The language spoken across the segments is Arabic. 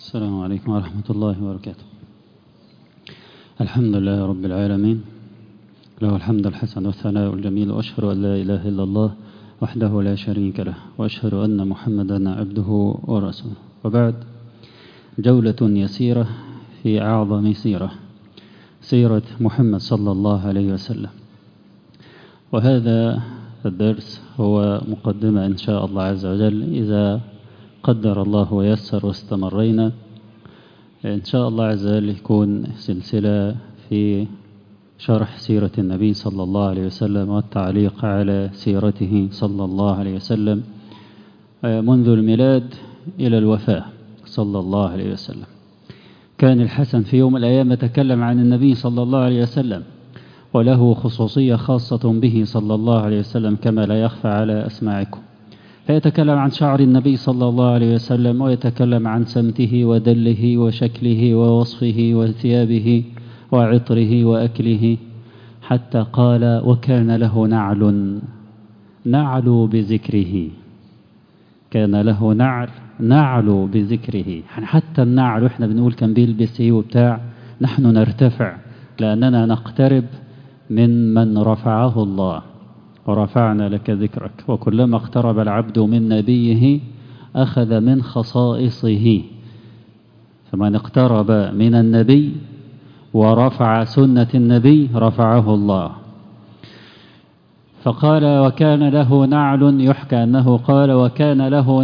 السلام عليكم ورحمة الله وبركاته. الحمد لله رب العالمين، له الحمد الحسن والثناء الجميل، وأشهد أن لا إله إلا الله وحده لا شريك له، وأشهد أن محمدا عبده ورسوله. وبعد، جولة يسيرة في أعظم سيرة محمد صلى الله عليه وسلم. وهذا الدرس هو مقدمة إن شاء الله عز وجل، إذا قدر الله ويسر واستمرينا إن شاء الله عز وجل يكون سلسلة في شرح سيرة النبي صلى الله عليه وسلم والتعليق على سيرته صلى الله عليه وسلم منذ الميلاد إلى الوفاة صلى الله عليه وسلم. كان الحسن في يوم من الأيام يتكلم عن النبي صلى الله عليه وسلم، وله خصوصية خاصة به صلى الله عليه وسلم كما لا يخفى على أسماعكم. فيتكلم عن شعر النبي صلى الله عليه وسلم، ويتكلم عن سمته ودله وشكله ووصفه وثيابه وعطره وأكله، حتى قال: وكان له نعل بذكره. كان له نعل بذكره، حتى النعل احنا بنقول كان بيلبس ايه وبتاع، نحن نرتفع لأننا نقترب من رفعه الله، ورفعنا لك ذكرك. وكلما اقترب العبد من نبيه أخذ من خصائصه، فمن اقترب من النبي ورفع سنة النبي رفعه الله. فقال: وكان له نعل، يحكى أنه قال: وكان له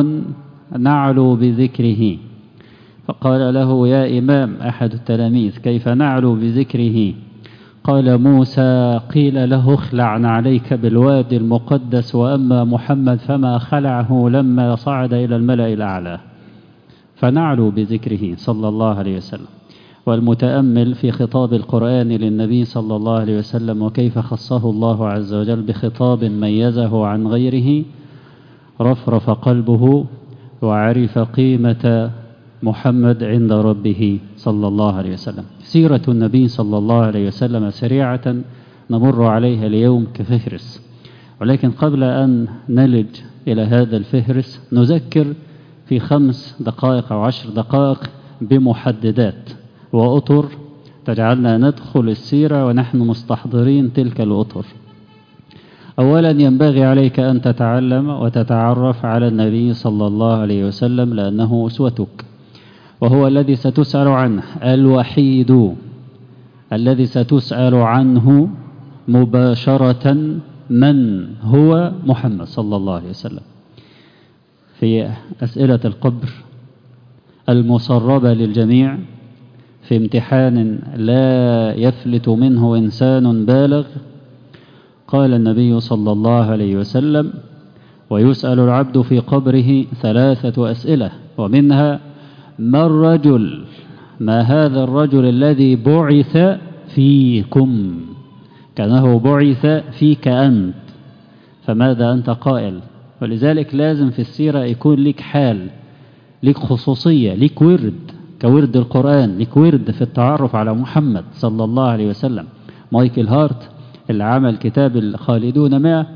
نعل بذكره. فقال له: يا إمام أحد التلاميذ، كيف نعل بذكره؟ قال موسى: قيل له: اخلع عليك بالوادي المقدس، وأما محمد فما خلعه لما صعد إلى الملأ الأعلى. فنعلو بذكره صلى الله عليه وسلم. والمتأمل في خطاب القرآن للنبي صلى الله عليه وسلم وكيف خصه الله عز وجل بخطاب ميزه عن غيره، رفرف قلبه وعرف قيمة محمد عند ربه صلى الله عليه وسلم. سيرة النبي صلى الله عليه وسلم سريعة نمر عليها اليوم كفهرس، ولكن قبل أن نلج إلى هذا الفهرس نذكر في 5 دقائق أو 10 دقائق بمحددات وأطر تجعلنا ندخل السيرة ونحن مستحضرين تلك الأطر. أولا، ينبغي عليك أن تتعلم وتتعرف على النبي صلى الله عليه وسلم، لأنه أسوتك، وهو الذي ستسأل عنه، الوحيد الذي ستسأل عنه مباشرة من هو محمد صلى الله عليه وسلم. في أسئلة القبر المسربة للجميع، في امتحان لا يفلت منه إنسان بالغ، قال النبي صلى الله عليه وسلم: ويسأل العبد في قبره 3 أسئلة، ومنها: ما الرجل، ما هذا الرجل الذي بعث فيكم، كأنه بعث فيك أنت، فماذا أنت قائل؟ ولذلك لازم في السيرة يكون لك حال، لك خصوصية، لك ورد كورد القرآن، لك ورد في التعرف على محمد صلى الله عليه وسلم. مايكل هارت اللي عمل كتاب الخالدون 100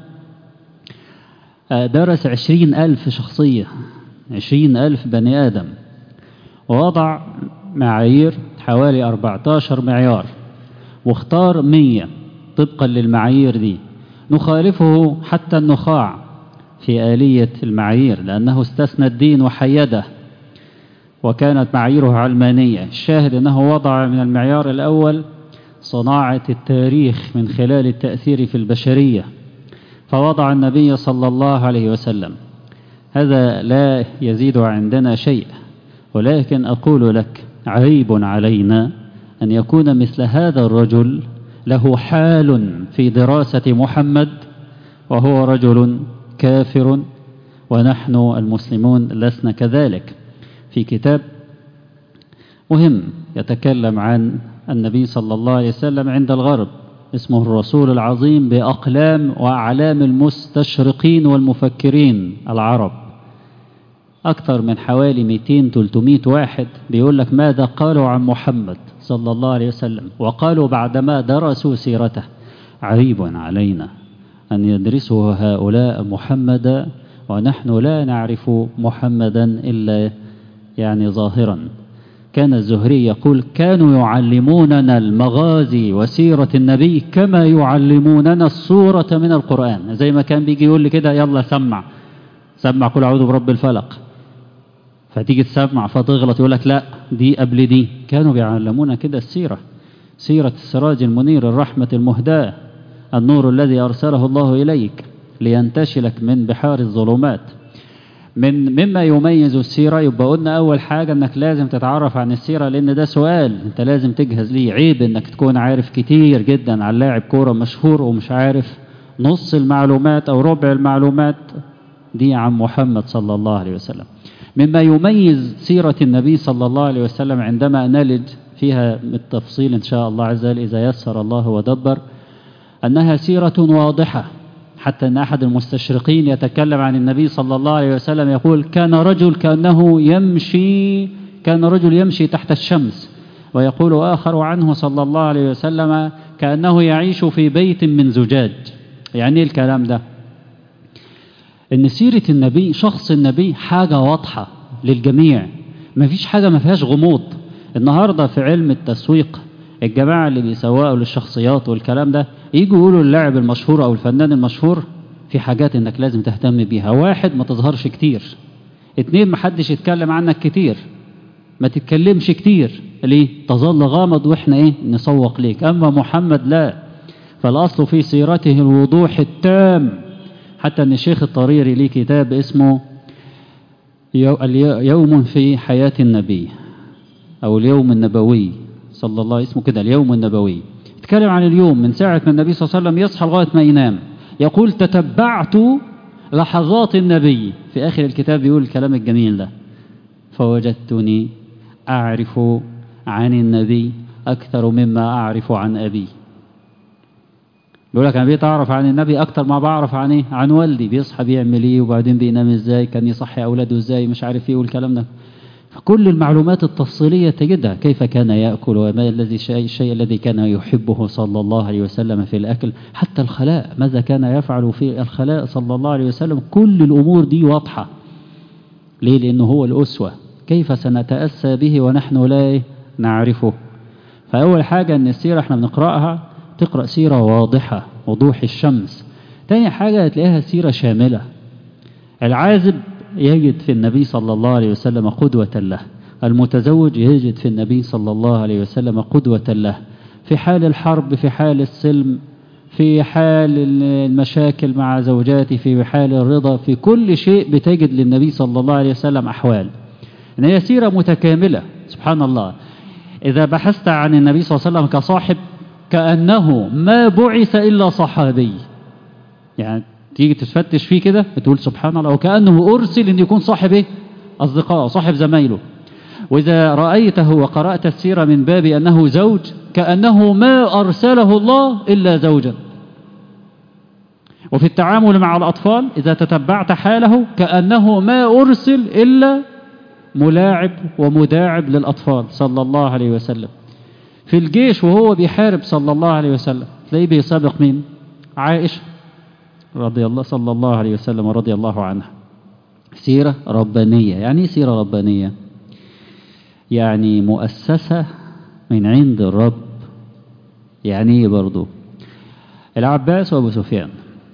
درس 20,000 شخصية، 20,000 بني آدم، ووضع معايير حوالي 14 معيار، واختار 100 طبقا للمعايير دي. نخالفه حتى النخاع في آلية المعايير، لأنه استثنى الدين وحيده، وكانت معاييره علمانية. الشاهد أنه وضع من المعيار الأول صناعة التاريخ من خلال التأثير في البشرية، فوضع النبي صلى الله عليه وسلم. هذا لا يزيد عندنا شيء، ولكن أقول لك: عيب علينا أن يكون مثل هذا الرجل له حال في دراسة محمد وهو رجل كافر، ونحن المسلمون لسنا كذلك. في كتاب مهم يتكلم عن النبي صلى الله عليه وسلم عند الغرب، اسمه الرسول العظيم، بأقلام وأعلام المستشرقين والمفكرين العرب. أكثر من حوالي 200-300 واحد بيقول لك ماذا قالوا عن محمد صلى الله عليه وسلم، وقالوا بعدما درسوا سيرته: عيب علينا أن يدرسوا هؤلاء محمدا ونحن لا نعرف محمدا إلا يعني ظاهرا. كان الزهري يقول كانوا يعلموننا المغازي وسيرة النبي كما يعلموننا السورة من القرآن. زي ما كان بيجي يقول لي كده يلا سمع قل أعوذ برب الفلق، فتيجي تسمع فتغلط يقول لك لا دي قبل دي. كانوا بيعلمونا كده السيرة، سيرة السراج المنير، الرحمة المهداة، النور الذي أرسله الله إليك لينتشلك من بحار الظلمات. مما يميز السيرة، يبقى قلنا أول حاجة أنك لازم تتعرف عن السيرة، لأن ده سؤال أنت لازم تجهز ليه. عيب أنك تكون عارف كتير جدا عن لاعب كورة مشهور ومش عارف نص المعلومات أو ربع المعلومات دي عن محمد صلى الله عليه وسلم. مما يميز سيرة النبي صلى الله عليه وسلم عندما نلج فيها بالتفصيل إن شاء الله عز وجل إذا يسر الله ودبر، أنها سيرة واضحة، حتى أن أحد المستشرقين يتكلم عن النبي صلى الله عليه وسلم يقول كان رجل يمشي تحت الشمس، ويقول آخر عنه صلى الله عليه وسلم كأنه يعيش في بيت من زجاج. يعني إيه الكلام ده؟ إن سيرة النبي، شخص النبي حاجة واضحة للجميع، ما فيش حاجة ما فيهاش غموض. النهاردة في علم التسويق الجماعة اللي بيسوقوا للشخصيات والكلام ده يجوا يقولوا اللاعب المشهور أو الفنان المشهور في حاجات إنك لازم تهتم بيها. واحد، ما تظهرش كتير. اتنين، ما حدش يتكلم عنك كتير، ما تتكلمش كتير. ليه؟ تظل غامض وإحنا نسوق ليك. أما محمد لا، فالأصل في سيرته الوضوح التام، حتى أن الشيخ الطريري ليه كتاب اسمه يوم في حياة النبي أو اليوم النبوي صلى الله، اسمه كده اليوم النبوي. يتكلم عن اليوم من ساعة ما النبي صلى الله عليه وسلم يصحى لغاية ما ينام. يقول تتبعت لحظات النبي، في آخر الكتاب يقول الكلام الجميل ده، فوجدتني أعرف عن النبي أكثر مما أعرف عن أبي. بيقول لك أنا بقيت أعرف عن النبي أكتر ما بعرف عن عن والدي، بيصحى بيعمل إيه وبعدين بينام إزاي، كان يصحي أولاده إزاي، مش عارف إيه والكلام ده. فكل المعلومات التفصيلية تجدها، كيف كان يأكل وما الشيء الذي كان يحبه صلى الله عليه وسلم في الأكل، حتى الخلاء ماذا كان يفعل في الخلاء صلى الله عليه وسلم. كل الأمور دي واضحة. ليه؟ لأنه هو الأسوة. كيف سنتأسى به ونحن لا نعرفه؟ فأول حاجة أن السيرة احنا بنقرأها تقرأ سيرة واضحة وضوح الشمس. تاني حاجة تلاقيها سيرة شاملة. العازب يجد في النبي صلى الله عليه وسلم قدوة له، المتزوج يجد في النبي صلى الله عليه وسلم قدوة له، في حال الحرب، في حال السلم، في حال المشاكل مع زوجاته، في حال الرضا، في كل شيء بتجد للنبي صلى الله عليه وسلم أحوال. إن هي سيرة متكاملة سبحان الله. إذا بحثت عن النبي صلى الله عليه وسلم كصاحب، كأنه ما بعث إلا صحابي. يعني تيجي تفتش فيه كده بتقول سبحان الله، وكأنه أرسل إن يكون صاحب أصدقاء، صاحب زمايله. وإذا رأيته وقرأت السيرة من باب أنه زوج، كأنه ما أرسله الله إلا زوجا. وفي التعامل مع الأطفال إذا تتبعت حاله كأنه ما أرسل إلا ملاعب ومداعب للأطفال صلى الله عليه وسلم. في الجيش وهو بيحارب صلى الله عليه وسلم تلاقيه بيسابق مين؟ عائشة رضي الله صلى الله عليه وسلم ورضي الله عنها. سيرة ربانية. يعني سيرة ربانية يعني مؤسسة من عند الرب. يعني برضو العباس وابو سفيان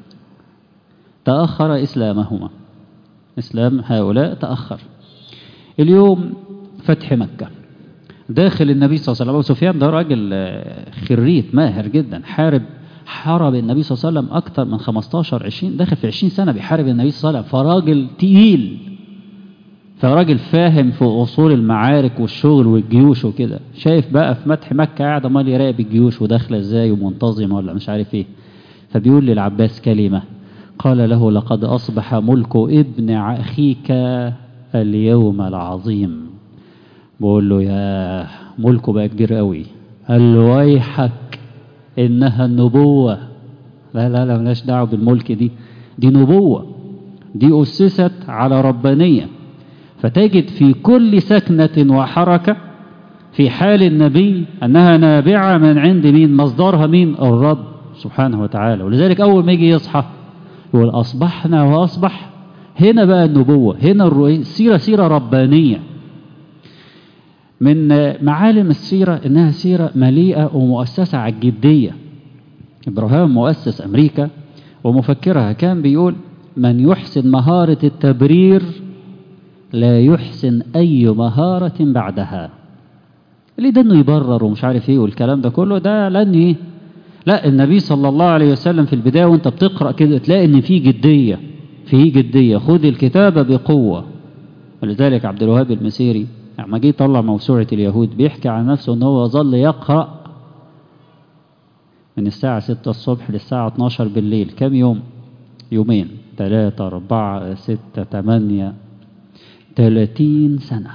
تأخر إسلامهما، إسلام هؤلاء تأخر. اليوم فتح مكة، داخل النبي صلى الله عليه وسلم. أبو سفيان ده راجل خريت ماهر جدا، حارب النبي صلى الله عليه وسلم أكثر من 15-20، داخل في 20 سنة بيحارب النبي صلى الله عليه وسلم. فراجل تقيل، فراجل فاهم في أصول المعارك والشغل والجيوش وكده. شايف بقى في فتح مكة قاعد امال يراقب الجيوش وداخله ازاي ومنتظمة ولا مش عارف ايه. فبيقول للعباس كلمة، قال له لقد أصبح ملك ابن أخيك اليوم العظيم. بقول له يا ملكه بقى كبير قوي. قال له ويحك إنها النبوة. لا لا لا ملاش دعوه بالملك، دي نبوة، دي أسست على ربانية. فتجد في كل سكنة وحركة في حال النبي أنها نابعة من عند مين؟ مصدرها مين؟ الرب سبحانه وتعالى. ولذلك أول ما يجي يصحى يقول أصبحنا وأصبح. هنا بقى النبوة، هنا السيرة سيرة ربانية. من معالم السيرة إنها سيرة مليئة ومؤسسة على الجدية. إبراهام مؤسس أمريكا ومفكرها كان بيقول: من يحسن مهارة التبرير لا يحسن أي مهارة بعدها. اللي ده إنه يبرر ومش عارف إيه والكلام ده كله ده لن إيه. لا، النبي صلى الله عليه وسلم في البداية وانت بتقرأ كده تلاقي إن في جدية، في جدية. خذ الكتاب بقوة. ولذلك عبد الوهاب المسيري لما جه يطلع موسوعة اليهود بيحكي عن نفسه إن هو ظل يقرأ من الساعة 6 الصبح للساعة 12 بالليل. كم يوم؟ يومين، 3 4 6 8 30 سنة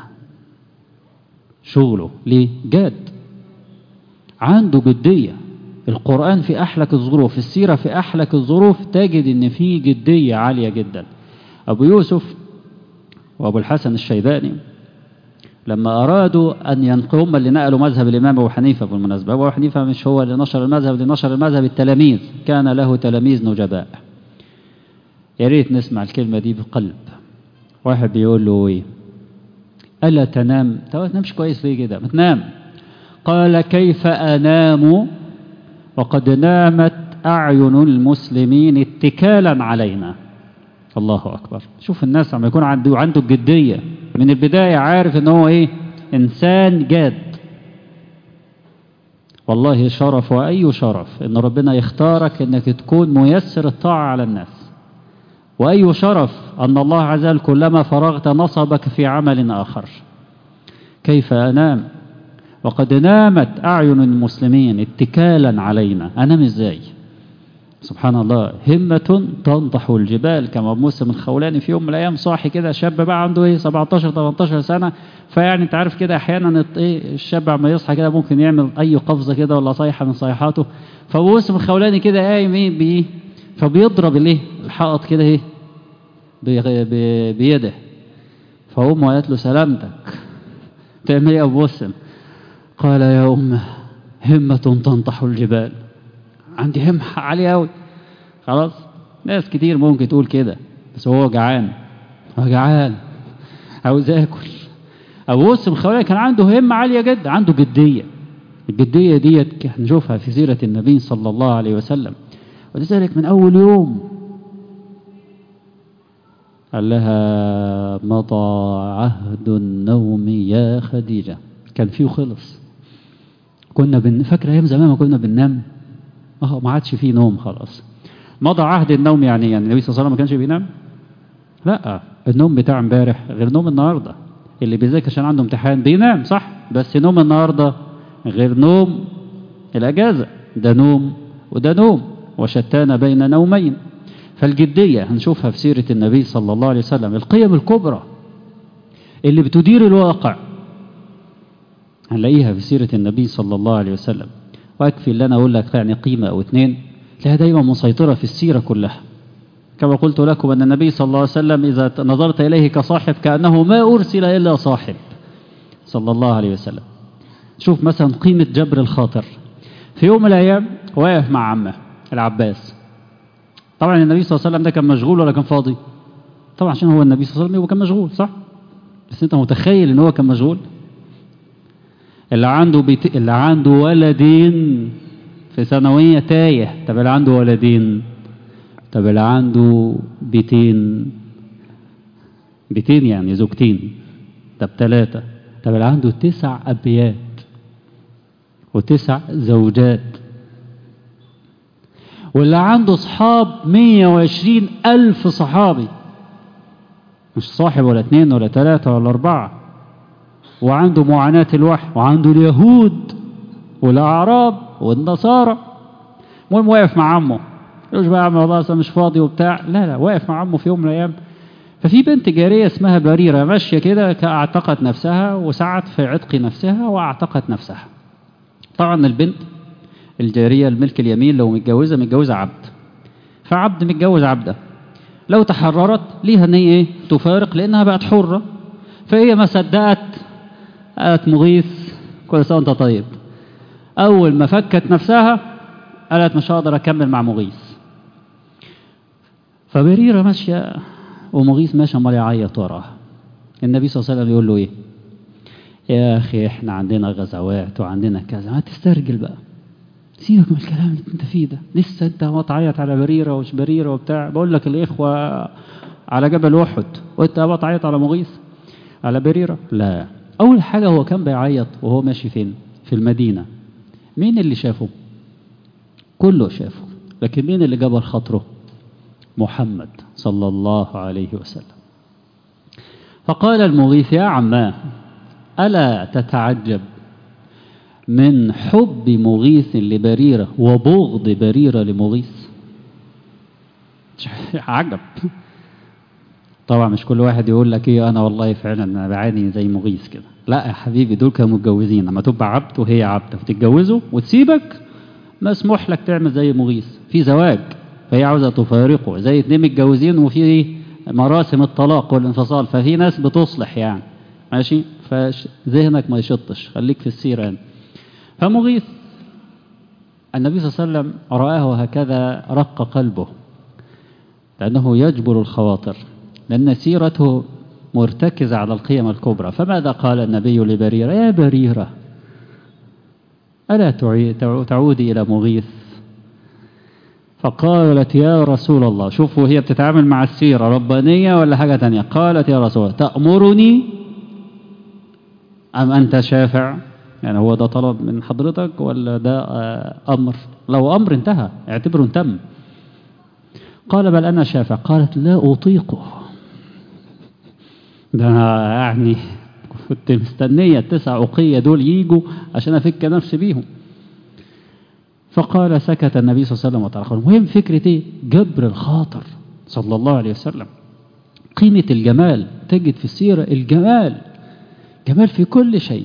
شغله. ليه؟ جاد، عنده جدية. القرآن في أحلك الظروف، السيرة في أحلك الظروف تجد إن في جدية عالية جدا. أبو يوسف وأبو الحسن الشيباني لما أرادوا أن ينقلوا، هم اللي نقلوا مذهب الإمام أبو حنيفة بالمناسبة. أبو حنيفة مش هو اللي نشر المذهب، اللي نشر المذهب التلاميذ، كان له تلاميذ نجباء. يا ريت نسمع الكلمة دي بقلب. واحد بيقول له إيه؟ ألا تنام؟ تنامش كويس ليه كده؟ ما تنام. قال: كيف أنام وقد نامت أعين المسلمين اتكالا علينا. الله أكبر. شوف الناس عم يكون عنده الجدية من البداية، عارف ان هو ايه؟ انسان جاد. والله شرف، واي شرف ان ربنا يختارك انك تكون ميسر الطاعة على الناس. واي شرف ان الله عز وجل كلما فرغت نصبك في عمل اخر. كيف انام وقد نامت اعين المسلمين اتكالا علينا. انام ازاي؟ سبحان الله. همة تنطح الجبال، كما مسلم الخولاني في يوم من الايام صاحي كده، شاب بقى عنده ايه 17 18 سنة. فيعني انت عارف كده احيانا ايه الشاب عما يصحى كده ممكن يعمل اي قفزة كده ولا صيحة من صيحاته. فمسلم الخولاني كده قايم ايه بايه، فبيضرب الايه الحائط كده ايه بيده. فامه قالت له: سلامتك. تعمل ايه يا ابو مسلم؟ قال: يا امه، همة تنطح الجبال. عندي همة عالية أوي. خلاص، ناس كتير ممكن تقول كده، بس هو جعان، هو جعان عاوز ياكل. أبو مسلم الخولاني كان عنده همة عالية جدا، عنده جدية. الجدية ديت هنشوفها في سيرة النبي صلى الله عليه وسلم. ولذلك من أول يوم قال لها: مضى عهد النوم يا خديجة. كان فيه خلص. كنا فاكرة أيام زمان ما كنا بننام، ما عادش فيه نوم خلاص. مضى عهد النوم يعني النبي صلى الله عليه وسلم ما كانش بينام؟ لا، النوم بتاع امبارح غير نوم النهارده. اللي بيذاكر عشان عنده امتحان بينام صح، بس نوم النهارده غير نوم الاجازه. ده نوم وده نوم، وشتان بين نومين. فالجديه هنشوفها في سيره النبي صلى الله عليه وسلم. القيم الكبرى اللي بتدير الواقع هنلاقيها في سيره النبي صلى الله عليه وسلم. وأكفي اللي أنا أقول لك يعني قيمة أو اتنين تلاقيها دايما مسيطرة في السيرة كلها. كما قلت لكم أن النبي صلى الله عليه وسلم إذا نظرت إليه كصاحب كأنه ما أرسل إلا صاحب صلى الله عليه وسلم. شوف مثلا قيمة جبر الخاطر. في يوم من الأيام واقف مع عمه العباس. طبعا النبي صلى الله عليه وسلم ده كان مشغول ولا كان فاضي؟ طبعا عشان هو النبي صلى الله عليه وسلم كان مشغول صح؟ بس أنت متخيل إن هو كان مشغول؟ اللي عنده ولدين في ثانوية تايه. طب اللي عنده ولدين، طب اللي عنده بيتين يعني زوجتين، طب 3، طب اللي عنده 9 أبيات و9 زوجات، واللي عنده صحاب 120,000 صحابي، مش صاحب ولا 2 ولا 3 ولا 4، وعنده معاناة الوحي، وعنده اليهود والأعراب والنصارى. المهم واقف مع عمه. يقولش بقى يا عم والله أصلا مش فاضي وبتاع، لا واقف مع عمه في يوم من الأيام. ففي بنت جارية اسمها بريرة ماشية كده اعتقت نفسها وسعت في عتق نفسها واعتقت نفسها. طبعا البنت الجارية الملك اليمين لو متجوزة عبد، فعبد متجوز عبده، لو تحررت ليها ان هي ايه تفارق لانها بقت حرة. فهي ما صدقت، قالت مغيث كل سنة وانت طيب. اول ما فكت نفسها قالت مش هقدر اكمل مع مغيث. فبريرة ماشية ومغيث ماشي عمال يعيط وراها. النبي صلى الله عليه وسلم يقول له ايه؟ يا أخي إحنا عندنا غزوات وعندنا كذا، ما تسترجل بقى، سيبك من الكلام اللي انت فيه ده، لسه انت ما تعيط على بريرة ومش بريرة وبتاع. بقول لك الإخوة على جبل أحد وانت ما تعيط على مغيث على بريرة. لا، أول حاجة هو كان بيعيط وهو ماشي فين؟ في المدينة. مين اللي شافه؟ كله شافه، لكن مين اللي جبر خاطره؟ محمد صلى الله عليه وسلم. فقال المغيث: يا عماه، ألا تتعجب من حب مغيث لبريرة وبغض بريرة لمغيث؟ عجب. طبعا مش كل واحد يقول لك ايه، انا والله فعلا انا بعاني زي مغيث كده. لا يا حبيبي، دول كانوا متجوزين. لما تبقى عبد وهي عبده وتتجوزوا وتسيبك، مسموح لك تعمل زي مغيث في زواج، فهي عاوزه تفارقه، زي اتنين متجوزين وفي مراسم الطلاق والانفصال، ففي ناس بتصلح يعني، ماشي، فذهنك ما يشطش، خليك في السيره يعني. فمغيث النبي صلى الله عليه وسلم رآه هكذا رق قلبه، لأنه يجبر الخواطر، لأن سيرته مرتكزة على القيم الكبرى. فماذا قال النبي لبريرة؟ يا بريرة، ألا تعودي إلى مغيث؟ فقالت: يا رسول الله. شوفوا هي بتتعامل مع السيرة ربانية ولا حاجة تانية. قالت: يا رسول الله، تأمرني أم أنت شافع؟ يعني هو ده طلب من حضرتك ولا ده أمر؟ لو أمر انتهى، اعتبره تم. قال: بل أنا شافع. قالت: لا أطيقه، ده يعني كنت مستنية 9 أقية دول ييجوا عشان أفك نفسي بيهم. فقال: سكت النبي صلى الله عليه وسلم وتركه. المهم فكرة ايه؟ جبر الخاطر صلى الله عليه وسلم. قيمة الجمال تجد في السيرة، الجمال جمال في كل شيء.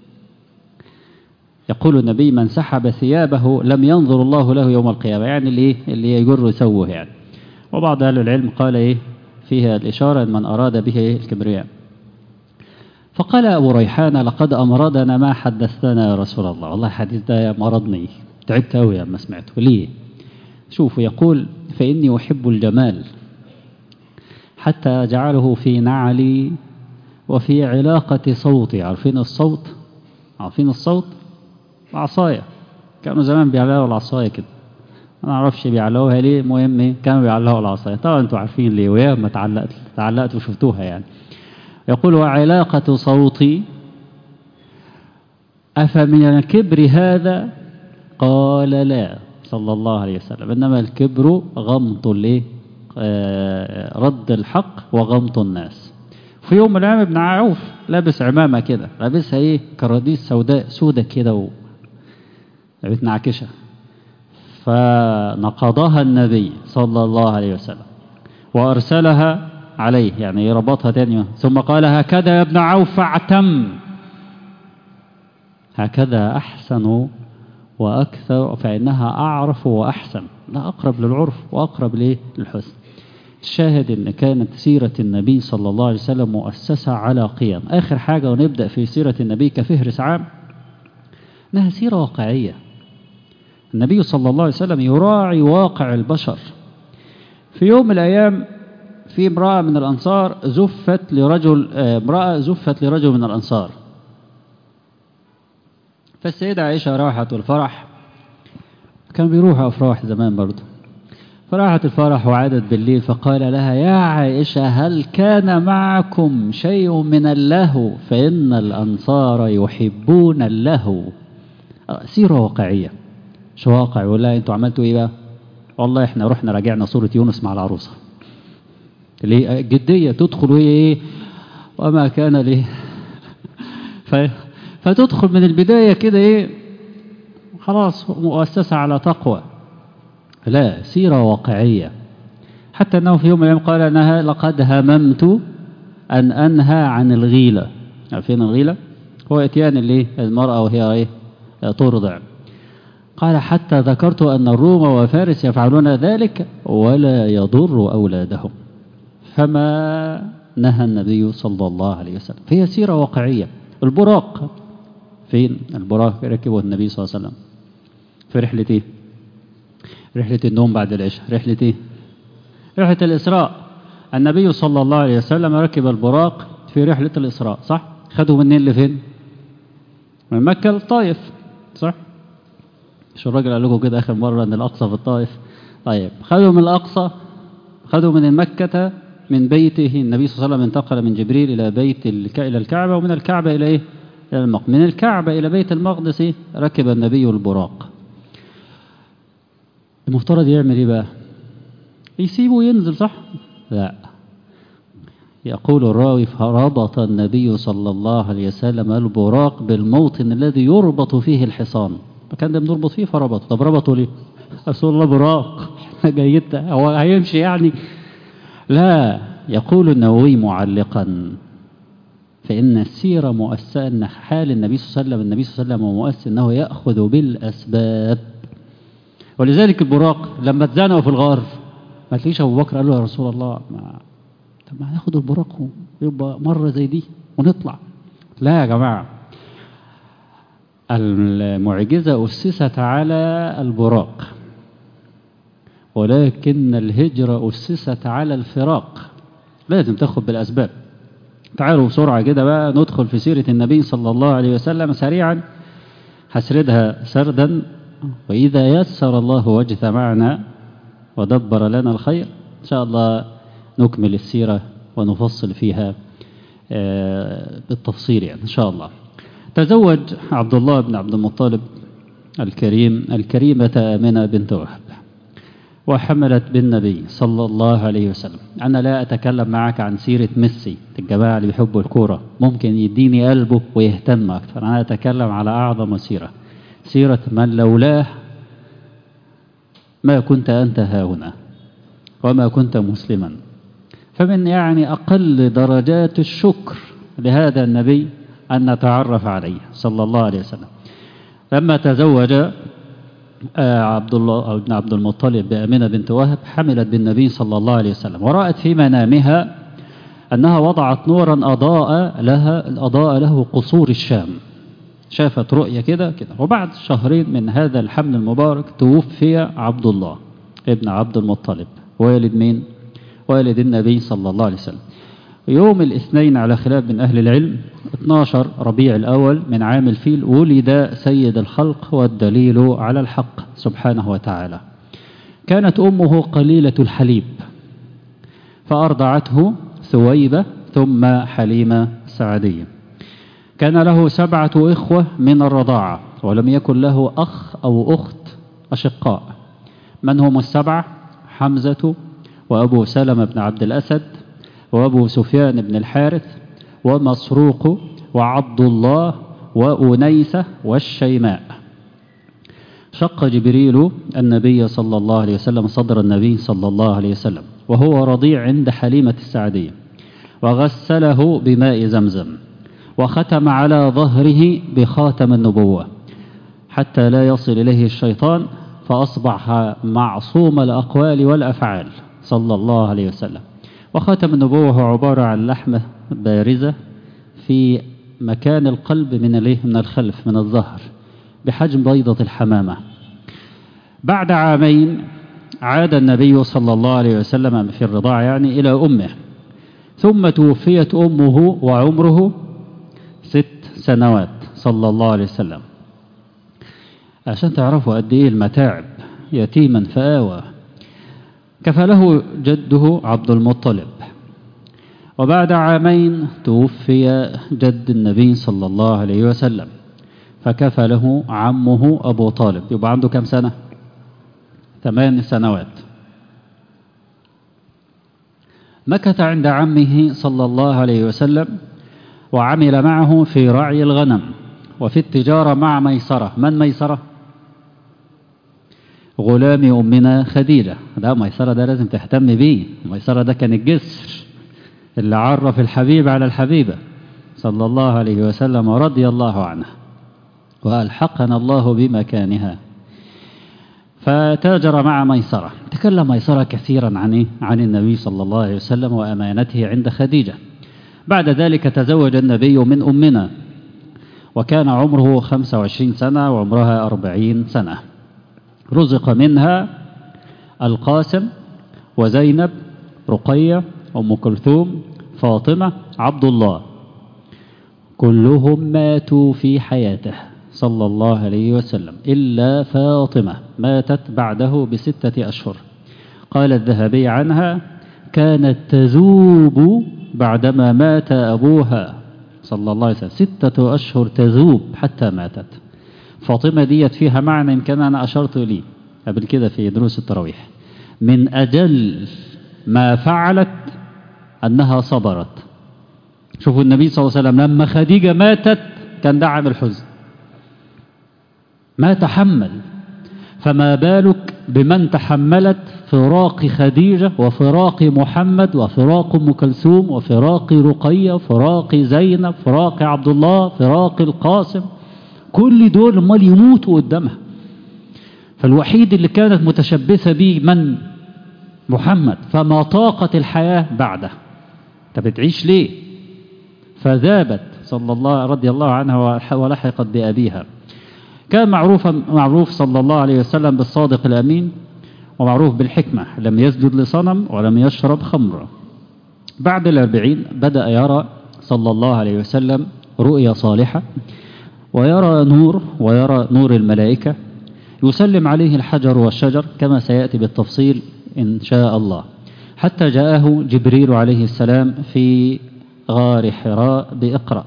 يقول النبي: من سحب ثيابه لم ينظر الله له يوم القيامة، يعني اللي يجر يسوه يعني. وبعض أهل العلم قال ايه فيها الإشارة من أراد به الكبرياء. فقال أبو ريحانة: لقد أمرضنا ما حدثتنا يا رسول الله. والله الحديث ده مرضني، تعبت أوي لما سمعته. ليه؟ شوفوا، يقول: فإني أحب الجمال حتى أجعله في نعلي وفي علاقة صوتي. عارفين الصوت؟ عارفين الصوت؟ العصاية، كانوا زمان بيعلقوا العصاية كده، أنا أعرفش بيعلقوها ليه، مهم كانوا بيعلقوا العصاية. طبعا أنتوا عارفين ليه، ويا ما تعلقت وشفتوها يعني. يقول: وعلاقة صوتي أفمن الكبر هذا؟ قال: لا، صلى الله عليه وسلم، إنما الكبر غمط رد الحق وغمط الناس. في يوم من الأيام ابن عوف لابس عمامة كده، لابسها ايه، كراديس سوداء سودة كده بتنعكشها، فنقضها النبي صلى الله عليه وسلم وأرسلها عليه، يعني ربطها تاني، ثم قال: هكذا يا ابن عوف فاعتم، هكذا أحسن وأكثر، فإنها أعرف وأحسن، لا أقرب للعرف وأقرب للحسن. الشاهد أن كانت سيرة النبي صلى الله عليه وسلم مؤسسة على قيم. آخر حاجة ونبدأ في سيرة النبي كفهرس عام، أنها سيرة واقعية. النبي صلى الله عليه وسلم يراعي واقع البشر. في يوم من الأيام في امرأة من الأنصار زفت لرجل من الأنصار، فالسيدة عائشة راحت الفرح، كان بيروحوا أفراح زمان برضو، فراحت الفرح وعادت بالليل، فقال لها: يا عائشة، هل كان معكم شيء من اللهو؟ فإن الأنصار يحبون اللهو. سيرة واقعية. شو واقع؟ يقول لها: انتوا عملتوا ايه بقى؟ والله احنا رحنا راجعنا سورة يونس مع العروسة. ليه؟ جدية تدخل وهي ايه وما كان ليه فتدخل من البداية كده ايه، خلاص مؤسسة على تقوى. لا، سيرة واقعية. حتى أنه في يوم من الأيام قال: أنها لقد هممت أن أنهى عن الغيلة. عارفين الغيلة؟ هو اتيان المرأة وهي ايه ترضع. قال: حتى ذكرت أن الروم وفارس يفعلون ذلك ولا يضر أولادهم. فما نهى النبي صلى الله عليه وسلم. فهي سيرة واقعية. البراق، فين البراق ركبه النبي صلى الله عليه وسلم؟ في رحلة ايه؟ رحلة النوم بعد العشاء. رحلة ايه؟ رحلة الإسراء. النبي صلى الله عليه وسلم ركب البراق في رحلة الإسراء، صح؟ خدوا منين لفين؟ من مكة للطائف، صح؟ مش الراجل قال لكم كده آخر مرة أن الأقصى في الطائف؟ طيب خدوا من الأقصى، خدوا من مكة من بيته النبي صلى الله عليه وسلم، انتقل من جبريل إلى بيت إلى الكعبة، ومن الكعبة إلى إيه؟ إلى المقدس. من الكعبة إلى بيت المقدس ركب النبي البراق. المفترض يعمل إيه بقى؟ يسيبه ينزل، صح؟ لا، يقول الراوي فربط النبي صلى الله عليه وسلم البراق بالموطن الذي يربط فيه الحصان، فكان ده بنربط فيه فربطه. طب ربطه ليه؟ رسول الله براق جيد، هو هيمشي يعني؟ لا، يقول النووي معلقا فإن السيرة مؤسسة، أن حال النبي صلى الله عليه وسلم، النبي صلى الله عليه وسلم مؤسس أنه يأخذ بالأسباب. ولذلك البراق لما اتزنقوا في الغار ما تلاقيش أبو بكر قال له يا رسول الله طب ما ناخد البراق يبقى مرة زي دي ونطلع. لا يا جماعة، المعجزة أسست على البراق، ولكن الهجرة أسست على الفراق. لازم تاخد بالأسباب. تعالوا بسرعة كده بقى ندخل في سيرة النبي صلى الله عليه وسلم سريعا، هسردها سردا، وإذا يسر الله واجتمعنا ودبر لنا الخير إن شاء الله نكمل السيرة ونفصل فيها بالتفصيل يعني إن شاء الله. تزوج عبد الله بن عبد المطلب الكريمة آمنة بنت وهب، وحملت بالنبي صلى الله عليه وسلم. أنا لا أتكلم معك عن سيرة ميسي، الجماعة اللي بيحبوا الكورة ممكن يديني قلبه ويهتم أكثر. أنا أتكلم على أعظم سيرة، سيرة من لولاه ما كنت أنت هاهنا وما كنت مسلما. فمن يعني أقل درجات الشكر لهذا النبي أن نتعرف عليه صلى الله عليه وسلم. لما تزوج عبد الله بن عبد المطلب بآمنة بنت وهب، حملت بالنبي صلى الله عليه وسلم، ورأت في منامها أنها وضعت نورا أضاء له قصور الشام. شافت رؤية كده. وبعد شهرين من هذا الحمل المبارك توفي عبد الله ابن عبد المطلب، والد مين؟ والد النبي صلى الله عليه وسلم. يوم الاثنين على خلاف من أهل العلم 12 ربيع الأول من عام الفيل ولد سيد الخلق، والدليل على الحق سبحانه وتعالى. كانت أمه قليلة الحليب فأرضعته ثويبة ثم حليمة سعدية. كان له 7 إخوة من الرضاعة، ولم يكن له أخ أو أخت أشقاء. من هم ال7؟ حمزة، وأبو سلمة بن عبد الأسد، وأبو سفيان بن الحارث، ومسروق، وعبد الله، وأنيسة، والشيماء. شق جبريل النبي صلى الله عليه وسلم صدر النبي صلى الله عليه وسلم وهو رضيع عند حليمة السعدية، وغسله بماء زمزم، وختم على ظهره بخاتم النبوة حتى لا يصل إليه الشيطان، فأصبح معصوم الأقوال والأفعال صلى الله عليه وسلم. وخاتم النبوة هو عبارة عن لحمة بارزة في مكان القلب من الخلف من الظهر بحجم بيضة الحمامة. بعد عامين عاد النبي صلى الله عليه وسلم في الرضاعة يعني إلى أمه، ثم توفيت أمه وعمره 6 سنوات صلى الله عليه وسلم. عشان تعرفوا قد إيه المتاعب، يتيما فآوى. كفله جده عبد المطلب، وبعد عامين توفي جد النبي صلى الله عليه وسلم فكفله عمه أبو طالب. يبقى عنده كم سنة؟ 8 سنوات. مكث عند عمه صلى الله عليه وسلم وعمل معه في رعي الغنم وفي التجارة مع ميسرة. من ميسرة؟ غلام أمنا خديجة. ده ميسرة ده لازم تهتم بيه. ميسرة ده كان الجسر اللي عرف الحبيب على الحبيبة صلى الله عليه وسلم ورضي الله عنه، وألحقنا الله بمكانها. فتاجر مع ميسرة. تكلم ميسرة كثيرا عن النبي صلى الله عليه وسلم وأمانته عند خديجة. بعد ذلك تزوج النبي من أمنا، وكان عمره 25 سنة وعمرها 40 سنة. رزق منها القاسم وزينب، رقية، أم كلثوم، فاطمة، عبد الله. كلهم ماتوا في حياته صلى الله عليه وسلم إلا فاطمة ماتت بعده ب6 أشهر. قال الذهبي عنها: كانت تذوب بعدما مات أبوها صلى الله عليه وسلم، 6 أشهر تذوب حتى ماتت. فاطمة ديت فيها معنى يمكن أنا أشرت إليه قبل كده في دروس التراويح. من أجل ما فعلت أنها صبرت. شوفوا النبي صلى الله عليه وسلم لما خديجة ماتت كان ده عامل حزن، ما تحمل، فما بالك بمن تحملت فراق خديجة وفراق محمد وفراق أم كلثوم وفراق رقية وفراق زينب فراق عبد الله فراق القاسم، كل دول امال يموتوا قدامها. فالوحيد اللي كانت متشبثة به من؟ محمد، فما طاقت الحياة بعده. انت بتعيش ليه؟ فذابت صلى الله رضي الله عنها ولحقت بأبيها. كان معروف صلى الله عليه وسلم بالصادق الأمين، ومعروف بالحكمة، لم يسجد لصنم ولم يشرب خمر. بعد 40 بدأ يرى صلى الله عليه وسلم رؤيا صالحة، ويرى نور الملائكة، يسلم عليه الحجر والشجر كما سيأتي بالتفصيل إن شاء الله، حتى جاءه جبريل عليه السلام في غار حراء بإقرأ: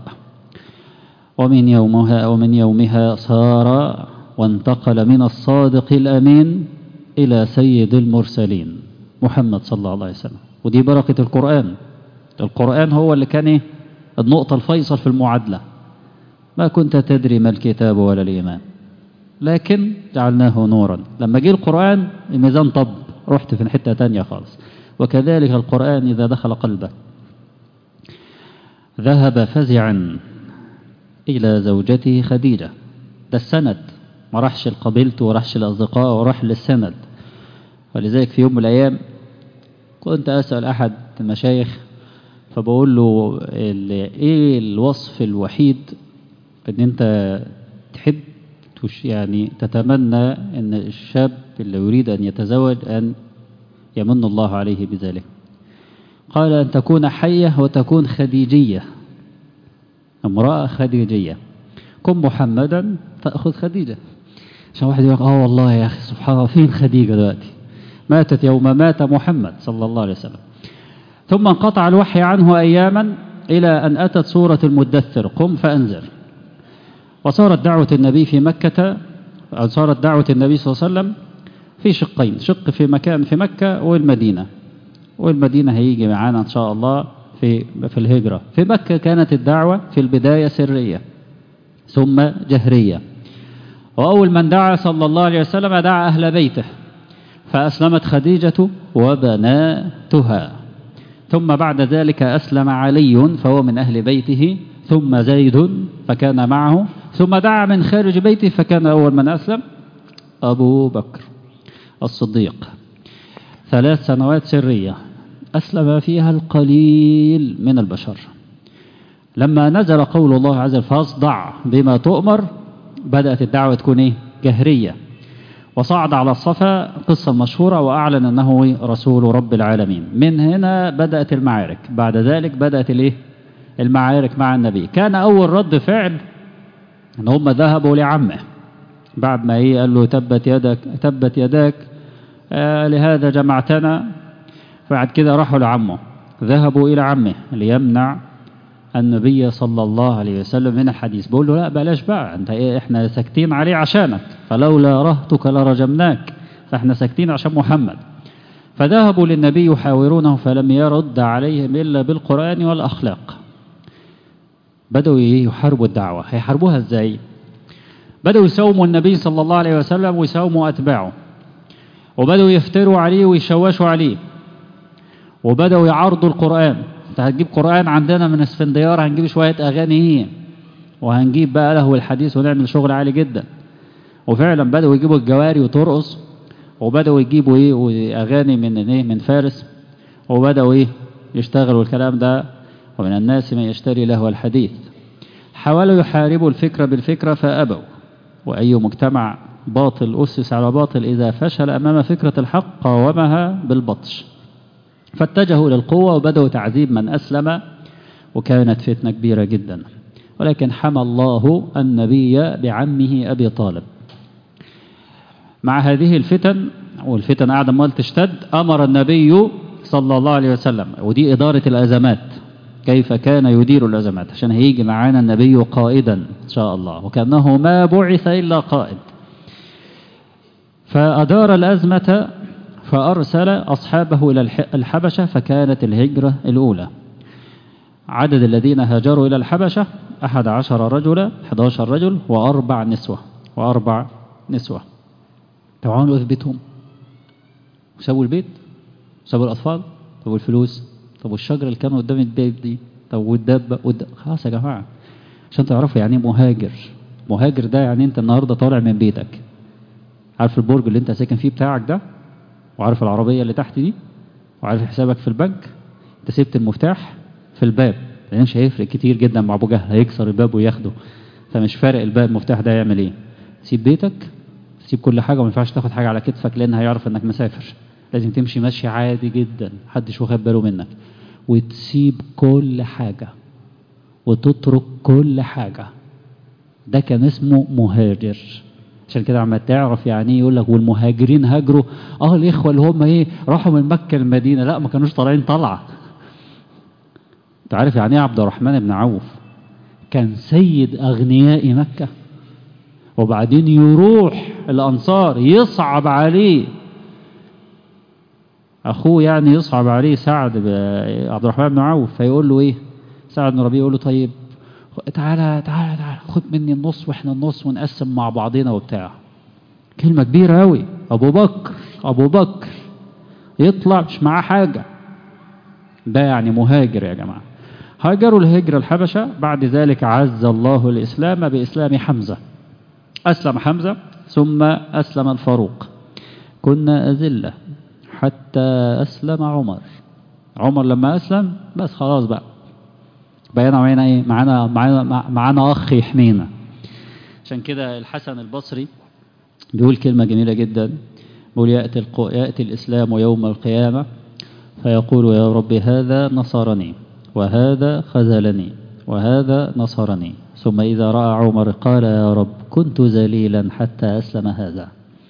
ومن يومها صار وانتقل من الصادق الأمين إلى سيد المرسلين محمد صلى الله عليه وسلم. ودي بركة القرآن هو اللي كان النقطة الفيصل في المعادلة. ما كنت تدري ما الكتاب ولا الإيمان لكن جعلناه نورا. لما جه القرآن الميزان طب، رحت في حتة تانية خالص. وكذلك القرآن إذا دخل قلبه. ذهب فزعا إلى زوجته خديجة، ده السند، ما راحش لقبيلته وراحش لأصدقائه وراح للسند. ولذلك في يوم من الأيام كنت أسأل أحد المشايخ فبقول له إيه الوصف الوحيد إن أنت تحب يعني تتمنى أن الشاب اللي يريد أن يتزوج أن يمن الله عليه بذلك؟ قال: أن تكون حية وتكون خديجية، امرأة خديجية. كن محمدا فأخذ خديجة. عشان واحد يقول والله يا أخي سبحان الله فين خديجة دلوقتي؟ ماتت يوم مات محمد صلى الله عليه وسلم. ثم انقطع الوحي عنه أياما إلى أن أتت سورة المدثر: قم فأنذر. وصارت دعوة النبي في مكة، أو صارت دعوة النبي صلى الله عليه وسلم في شقين، شق في مكان في مكة والمدينة هيجي معانا إن شاء الله في الهجرة. في مكة كانت الدعوة في البداية سرية ثم جهرية. وأول من دعا صلى الله عليه وسلم دعا أهل بيته، فأسلمت خديجة وبناتها. ثم بعد ذلك أسلم علي فهو من أهل بيته، ثم زيد فكان معه، ثم دعا من خارج بيته فكان أول من أسلم أبو بكر الصديق. 3 سنوات سرية أسلم فيها القليل من البشر. لما نزل قول الله عز وجل: فاصدع بما تؤمر، بدأت الدعوة تكون جهرية. وصعد على الصفا، قصة مشهورة، وأعلن أنه رسول رب العالمين. من هنا بدأت المعارك. بعد ذلك بدأت المعارك مع النبي. كان أول رد فعل أن هم ذهبوا لعمه بعد ما قال له: تبت يداك لهذا جمعتنا. بعد كده راحوا لعمه، ذهبوا إلى عمه ليمنع النبي صلى الله عليه وسلم من الحديث. بقول له: لا بلاش بقى، انت احنا ساكتين عليه عشانك، فلولا رهتك لرجمناك، فاحنا ساكتين عشان محمد. فذهبوا للنبي يحاورونه فلم يرد عليهم إلا بالقرآن والأخلاق. بدأوا يحاربوا الدعوة. هيحاربوها ازاي؟ بدأوا يساوموا النبي صلى الله عليه وسلم ويساوموا أتباعه، وبدأوا يفتروا عليه ويشوشوا عليه، وبدأوا يعارضوا القرآن. انت هتجيب قرآن عندنا من اسفنديار، هنجيب شوية أغاني وهنجيب بقى له الحديث ونعمل شغل عالي جدا. وفعلا بدأوا يجيبوا الجواري وترقص، وبدأوا يجيبوا أغاني من فارس، وبدأوا يشتغلوا الكلام ده. ومن الناس من يشتري له الحديث. حاولوا يحاربوا الفكرة بالفكرة فأبوا. وأي مجتمع باطل أسس على باطل إذا فشل أمام فكرة الحق قاومها بالبطش. فاتجهوا للقوة وبدأوا تعذيب من أسلم، وكانت فتنة كبيرة جدا. ولكن حمى الله النبي بعمه أبي طالب. مع هذه الفتن، والفتن قاعدة ما تشتد، أمر النبي صلى الله عليه وسلم، ودي إدارة الأزمات، كيف كان يدير الأزمات، عشان هيجي معانا النبي قائدا إن شاء الله، وكأنه ما بعث إلا قائد. فأدار الأزمة فأرسل أصحابه إلى الحبشة، فكانت الهجرة الأولى. عدد الذين هاجروا إلى الحبشة 11 رجلا، 11 رجل وأربع نسوة. طبعا في بيتهم، سابوا البيت، سابوا الأطفال، طب الفلوس، طب والشجرة اللي كانوا قدام البيت دي، طب والدابة خلاص يا جماعة، عشان تعرفوا يعني مهاجر. مهاجر ده يعني انت النهاردة طالع من بيتك، عارف البرج اللي انت ساكن فيه بتاعك ده، وعارف العربية اللي تحت دي، وعارف حسابك في البنك، انت سبت المفتاح في الباب، يعني مش هيفرق كتير جدا مع ابو جهل، هيكسر الباب وياخده، فمش فارق الباب المفتاح ده يعمل ايه. سيب بيتك، سيب كل حاجة، وما ينفعش تاخد حاجة على كتفك لان هيعرف انك مسافر، لازم تمشي ماشي عادي جدا محدش واخد باله منك، وتسيب كل حاجة وتترك كل حاجة. ده كان اسمه مهاجر. عشان كده عم تعرف يعني يقول لك والمهاجرين هاجروا، الاخوه اللي هم ايه راحوا من مكه للمدينه، لا ما كانوش طالعين طلعه. انت عارف يعني ايه عبد الرحمن بن عوف كان سيد اغنياء مكه، وبعدين يروح الانصار يصعب عليه اخوه، يعني يصعب عليه عبد الرحمن بن عوف، فيقول له ايه سعد بن ربيع، يقول له طيب تعالى خد مني النص واحنا النص ونقسم مع بعضنا وبتاع. كلمة كبيرة قوي. ابو بكر يطلع مش معاه حاجة. ده يعني مهاجر يا جماعة. هاجروا الهجرة الحبشة. بعد ذلك عز الله الإسلام بإسلام حمزة. أسلم حمزة ثم أسلم الفاروق. كنا أذلة حتى أسلم عمر لما أسلم بس خلاص بقى بقينا معانا ايه، معانا اخ يحمينا. عشان كده الحسن البصري بيقول كلمة جميلة جدا، بيقول يأتي الإسلام يوم القيامة فيقول يا رب هذا نصرني وهذا خذلني وهذا نصرني، ثم إذا رأى عمر قال يا رب كنت ذليلا حتى أسلم هذا.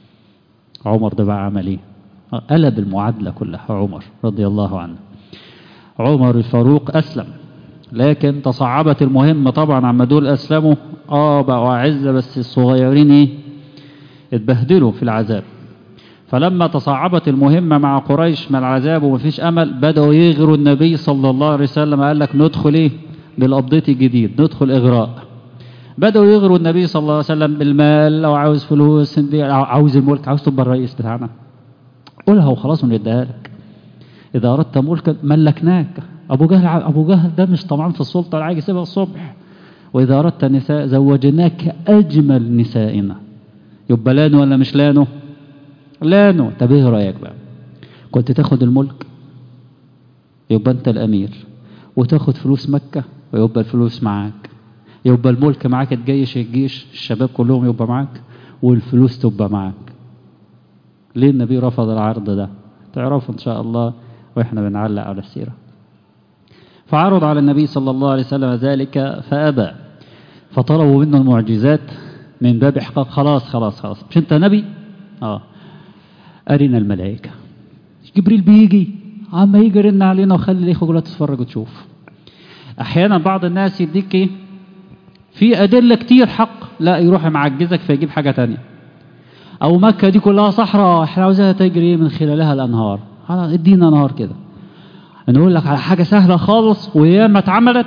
عمر ده بقى عمل ايه؟ قلب المعادلة كلها. عمر رضي الله عنه. عمر الفاروق أسلم، لكن تصعبت المهمة طبعا. عما دول أسلموا بقوا أعزة، بس الصغيرين ايه اتبهدلوا في العذاب. فلما تصعبت المهمة مع قريش مع العذاب ومفيش أمل، بدأوا يغروا النبي صلى الله عليه وسلم. قال لك ندخل ايه بالأبديت الجديد، ندخل إغراء. بدأوا يغروا النبي صلى الله عليه وسلم بالمال، لو عاوز فلوس، عاوز الملك، عاوز تبقى الرئيس بتاعنا قولها وخلاص ونديها لك. إذا أردت ملكا ملكناك. أبو جهل ده مش طمعان في السلطة، عايز يسيبها الصبح. وإذا أردت نساء زوجناك أجمل نسائنا. يبقى لانه ولا مش لانه؟ لانه. طب ايه رأيك بقى؟ كنت تاخد الملك يبقى أنت الأمير، وتاخد فلوس مكة ويبقى الفلوس معاك، يبقى الملك معاك، الجيش الشباب كلهم يبقى معاك، والفلوس تبقى معاك. ليه النبي رفض العرض ده؟ تعرفوا إن شاء الله وإحنا بنعلق على السيرة. فعرض على النبي صلى الله عليه وسلم ذلك فأبى، فطلبوا منه المعجزات من باب إحقاق. خلاص مش أنت نبي؟ أرنا الملائكة. جبريل بيجي عم يجي يرن علينا، وخلي الإخوة كلها تتفرج وتشوف. أحيانا بعض الناس يديك إيه في أدلة كتير حق، لا يروح معجزك فيجيب حاجة تانية. أو مكة دي كلها صحراء احنا عاوزاها تجري من خلالها الأنهار، ادينا نهار كده. نقول لك على حاجة سهلة خالص وياما اتعملت.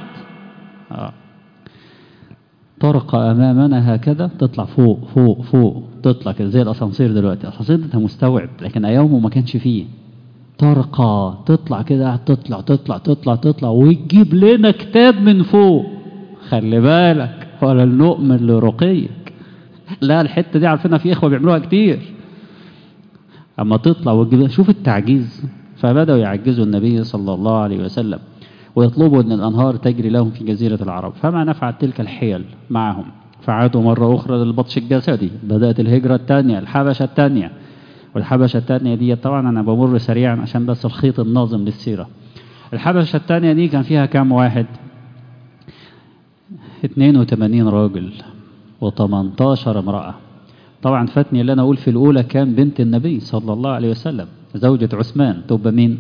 طرق أمامنا هكذا، تطلع فوق تطلع كده زي الأسانسير دلوقتي. الأسانسير أنت مستوعب، لكن أيامه ما كانش فيه. طرقة تطلع كده، تطلع وتجيب لنا كتاب من فوق. خلي بالك ولا نؤمن لرقيك. لا الحتة دي عارفينها، في إخوة بيعملوها كتير. أما تطلع وتجيب، شوف التعجيز. فبدأوا يعجزوا النبي صلى الله عليه وسلم ويطلبوا أن الأنهار تجري لهم في جزيرة العرب. فما نفعت تلك الحيل معهم، فعادوا مرة أخرى للبطش الجسدي. بدأت الهجرة الثانية، الحبشة الثانية. والحبشة الثانية دي طبعا أنا بمر سريعا عشان بس الخيط الناظم للسيرة. الحبشة الثانية دي كان فيها كام واحد؟ 82 راجل و18 امرأة. طبعا فاتني اللي أنا أقول في الأولى كان بنت النبي صلى الله عليه وسلم زوجة عثمان، تبقى مين؟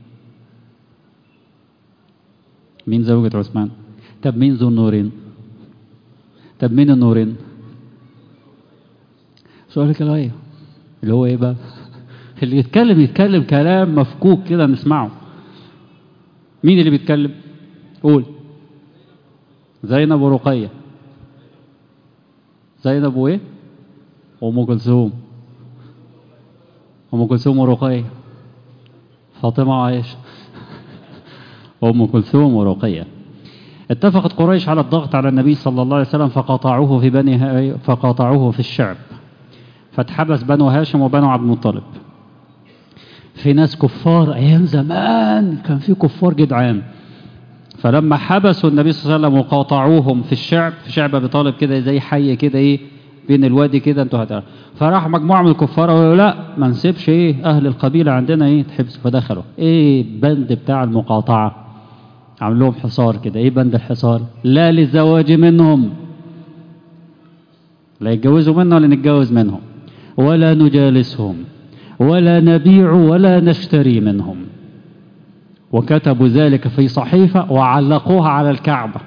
مين زوجة عثمان؟ طب مين ذو النورين؟ طب مين النورين؟ سؤالك الغاية اللي هو ايه بقى؟ اللي يتكلم كلام مفكوك كده نسمعه. مين اللي بيتكلم؟ قول. زينب ورقية. زينب وايه؟ وام كلثوم. ام كلثوم ورقية. فاطمة وعائشة. ام كلثوم ورقية. اتفقت قريش على الضغط على النبي صلى الله عليه وسلم فقاطعوه في الشعب، فاتحبس بنو هاشم وبنو عبد المطلب. في ناس كفار ايام زمان، كان في كفار جدعان، فلما حبسوا النبي صلى الله عليه وسلم وقاطعوهم في الشعب، في شعب ابي طالب كده زي حي كده ايه بين الوادي كده، انتوا هتعرفوا، فراح مجموعه من الكفار وقالوا لا ما نسيبش ايه اهل القبيله عندنا ايه تحبسوا، فدخلوا ايه بند بتاع المقاطعه، عمل لهم حصار كده. ايه بند الحصار؟ لا للزواج منهم، لا يتجوزوا منا ولا نتجوز منهم، ولا نجالسهم ولا نبيع ولا نشتري منهم. وكتبوا ذلك في صحيفة وعلقوها على الكعبة.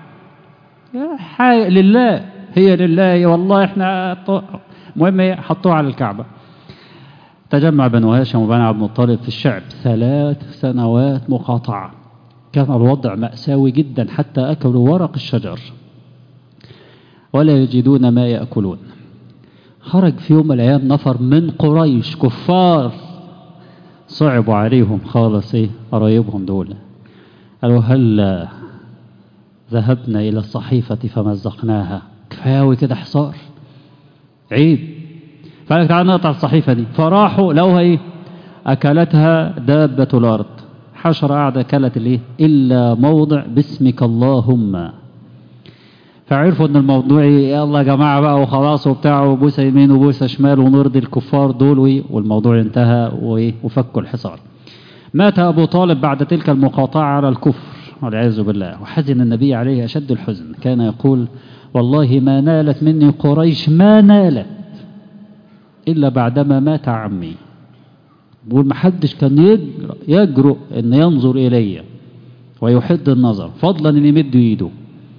لله، هي لله والله احنا مهم حطوها على الكعبة. تجمع بنو هاشم وبنو عبد المطلب في الشعب 3 سنوات مقاطعة. كان الوضع مأساوي جدا حتى أكلوا ورق الشجر ولا يجدون ما يأكلون. خرج في يوم من الأيام نفر من قريش كفار، صعبوا عليهم خالص ايه قرايبهم دول، قالوا هل ذهبنا إلى الصحيفة فمزقناها؟ كفاوي كده حصار، عيب. فقالك تعال نقطع الصحيفة دي، فراحوا لوها ايه أكلتها دابة الأرض، حشرة قاعدة أكلت الايه إلا موضع باسمك اللهم. فعرفوا ان الموضوع يلا يا جماعة بقى وخلاص وبتاع، وبوسة يمين وبوسة شمال ونرضي الكفار دول، والموضوع انتهى وفكوا الحصار. مات أبو طالب بعد تلك المقاطعة على الكفر والعياذ بالله، وحزن النبي عليه أشد الحزن. كان يقول والله ما نالت مني قريش ما نالت إلا بعدما مات عمي. بقول ما حدش كان يجرؤ أن ينظر إلي ويحد النظر، فضلا أن يمد يده.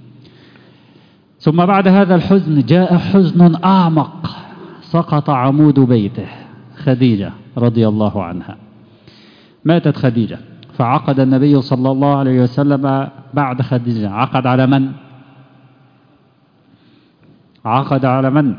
ثم بعد هذا الحزن جاء حزن أعمق، سقط عمود بيته خديجة رضي الله عنها. ماتت خديجة، فعقد النبي صلى الله عليه وسلم بعد خديجة عقد على من؟ عقد على من؟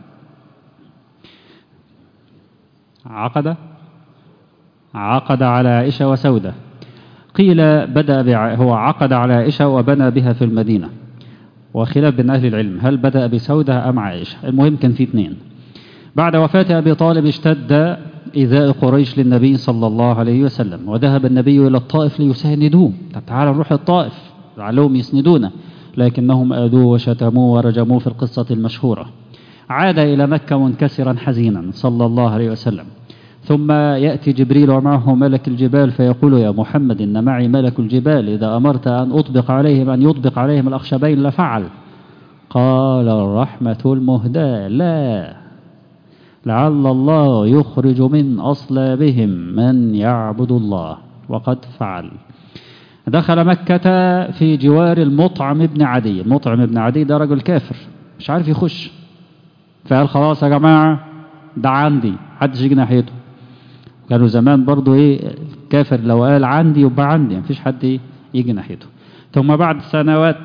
عقد على عائشة وسودة. قيل هو عقد على عائشة وبنى بها في المدينة، وخلاف بين أهل العلم هل بدأ بسودة أم عائشة، المهم كان في 2. بعد وفاة أبي طالب اشتد إيذاء قريش للنبي صلى الله عليه وسلم، وذهب النبي إلى الطائف ليساندوه. طب تعالوا نروح الطائف لعلهم يسندونه، لكنهم آذوه وشتموه ورجموه في القصة المشهورة. عاد إلى مكة منكسرا حزينا صلى الله عليه وسلم. ثم يأتي جبريل ومعه ملك الجبال فيقول يا محمد إن معي ملك الجبال، إذا أمرت أن يطبق عليهم الأخشبين لفعل. قال الرحمة المهداة لا، لعل الله يخرج من أصلابهم من يعبد الله، وقد فعل. دخل مكة في جوار المطعم بن عدي. المطعم بن عدي ده رجل كافر مش عارف يخش، فقال خلاص يا جماعة ده عندي، محدش يجي ناحيته. كانوا زمان برضو ايه كافر لو قال عندي يبقى عندي، مفيش حد يجي ناحيته. ثم بعد سنوات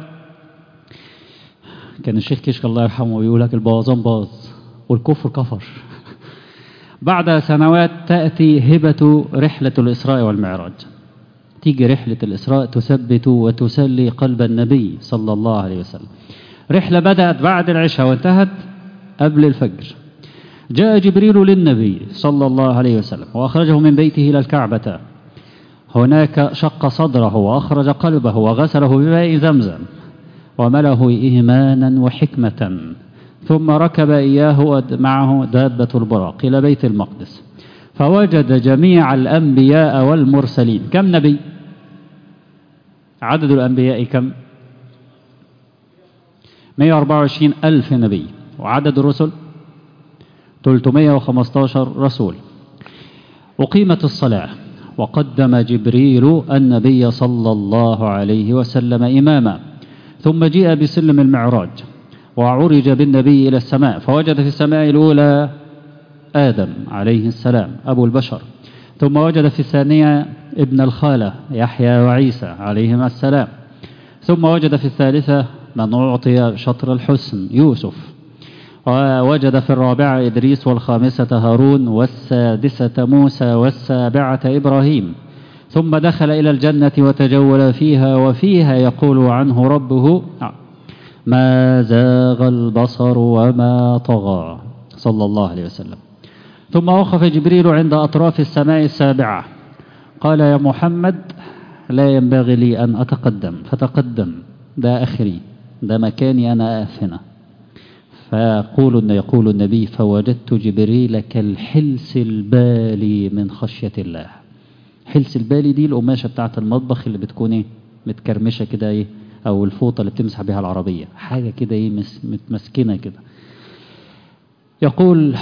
كان الشيخ كشك الله يرحمه بيقول لك البوظان باظ والكفر كفر. بعد سنوات تأتي هبة رحلة الإسراء والمعراج. تيجي رحلة الإسراء تثبت وتسلي قلب النبي صلى الله عليه وسلم. رحلة بدأت بعد العشاء وانتهت قبل الفجر. جاء جبريل للنبي صلى الله عليه وسلم وأخرجه من بيته إلى الكعبة. هناك شق صدره وأخرج قلبه وغسله بماء زمزم ومله إيمانا وحكمة، ثم ركب إياه معه دابة البراق إلى بيت المقدس، فوجد جميع الأنبياء والمرسلين. كم نبي؟ عدد الأنبياء كم؟ 124 ألف نبي، وعدد الرسل 315 رسول. أقيمت الصلاة وقدم جبريل النبي صلى الله عليه وسلم إماما، ثم جيء بسلم المعراج وعرج بالنبي إلى السماء، فوجد في السماء الأولى آدم عليه السلام أبو البشر، ثم وجد في الثانية ابن الخالة يحيى وعيسى عليهما السلام، ثم وجد في الثالثة من أعطي شطر الحسن يوسف، ووجد في الرابعة إدريس، والخامسة هارون، والسادسة موسى، والسابعة إبراهيم. ثم دخل إلى الجنة وتجول فيها، وفيها يقول عنه ربه ما زاغ البصر وما طغى صلى الله عليه وسلم. ثم وقف جبريل عند أطراف السماء السابعة، قال يا محمد لا ينبغي لي أن أتقدم، فتقدم، ده آخري، ده مكاني أنا هنا. يقول النبي فوجدت جبريل كالحلس البالي من خشية الله. حلس البالي دي القماشة بتاعت المطبخ اللي بتكون ايه متكرمشة كده ايه، او الفوطة اللي بتمسح بها العربية، حاجة كده ايه متمسكنة كده. يقول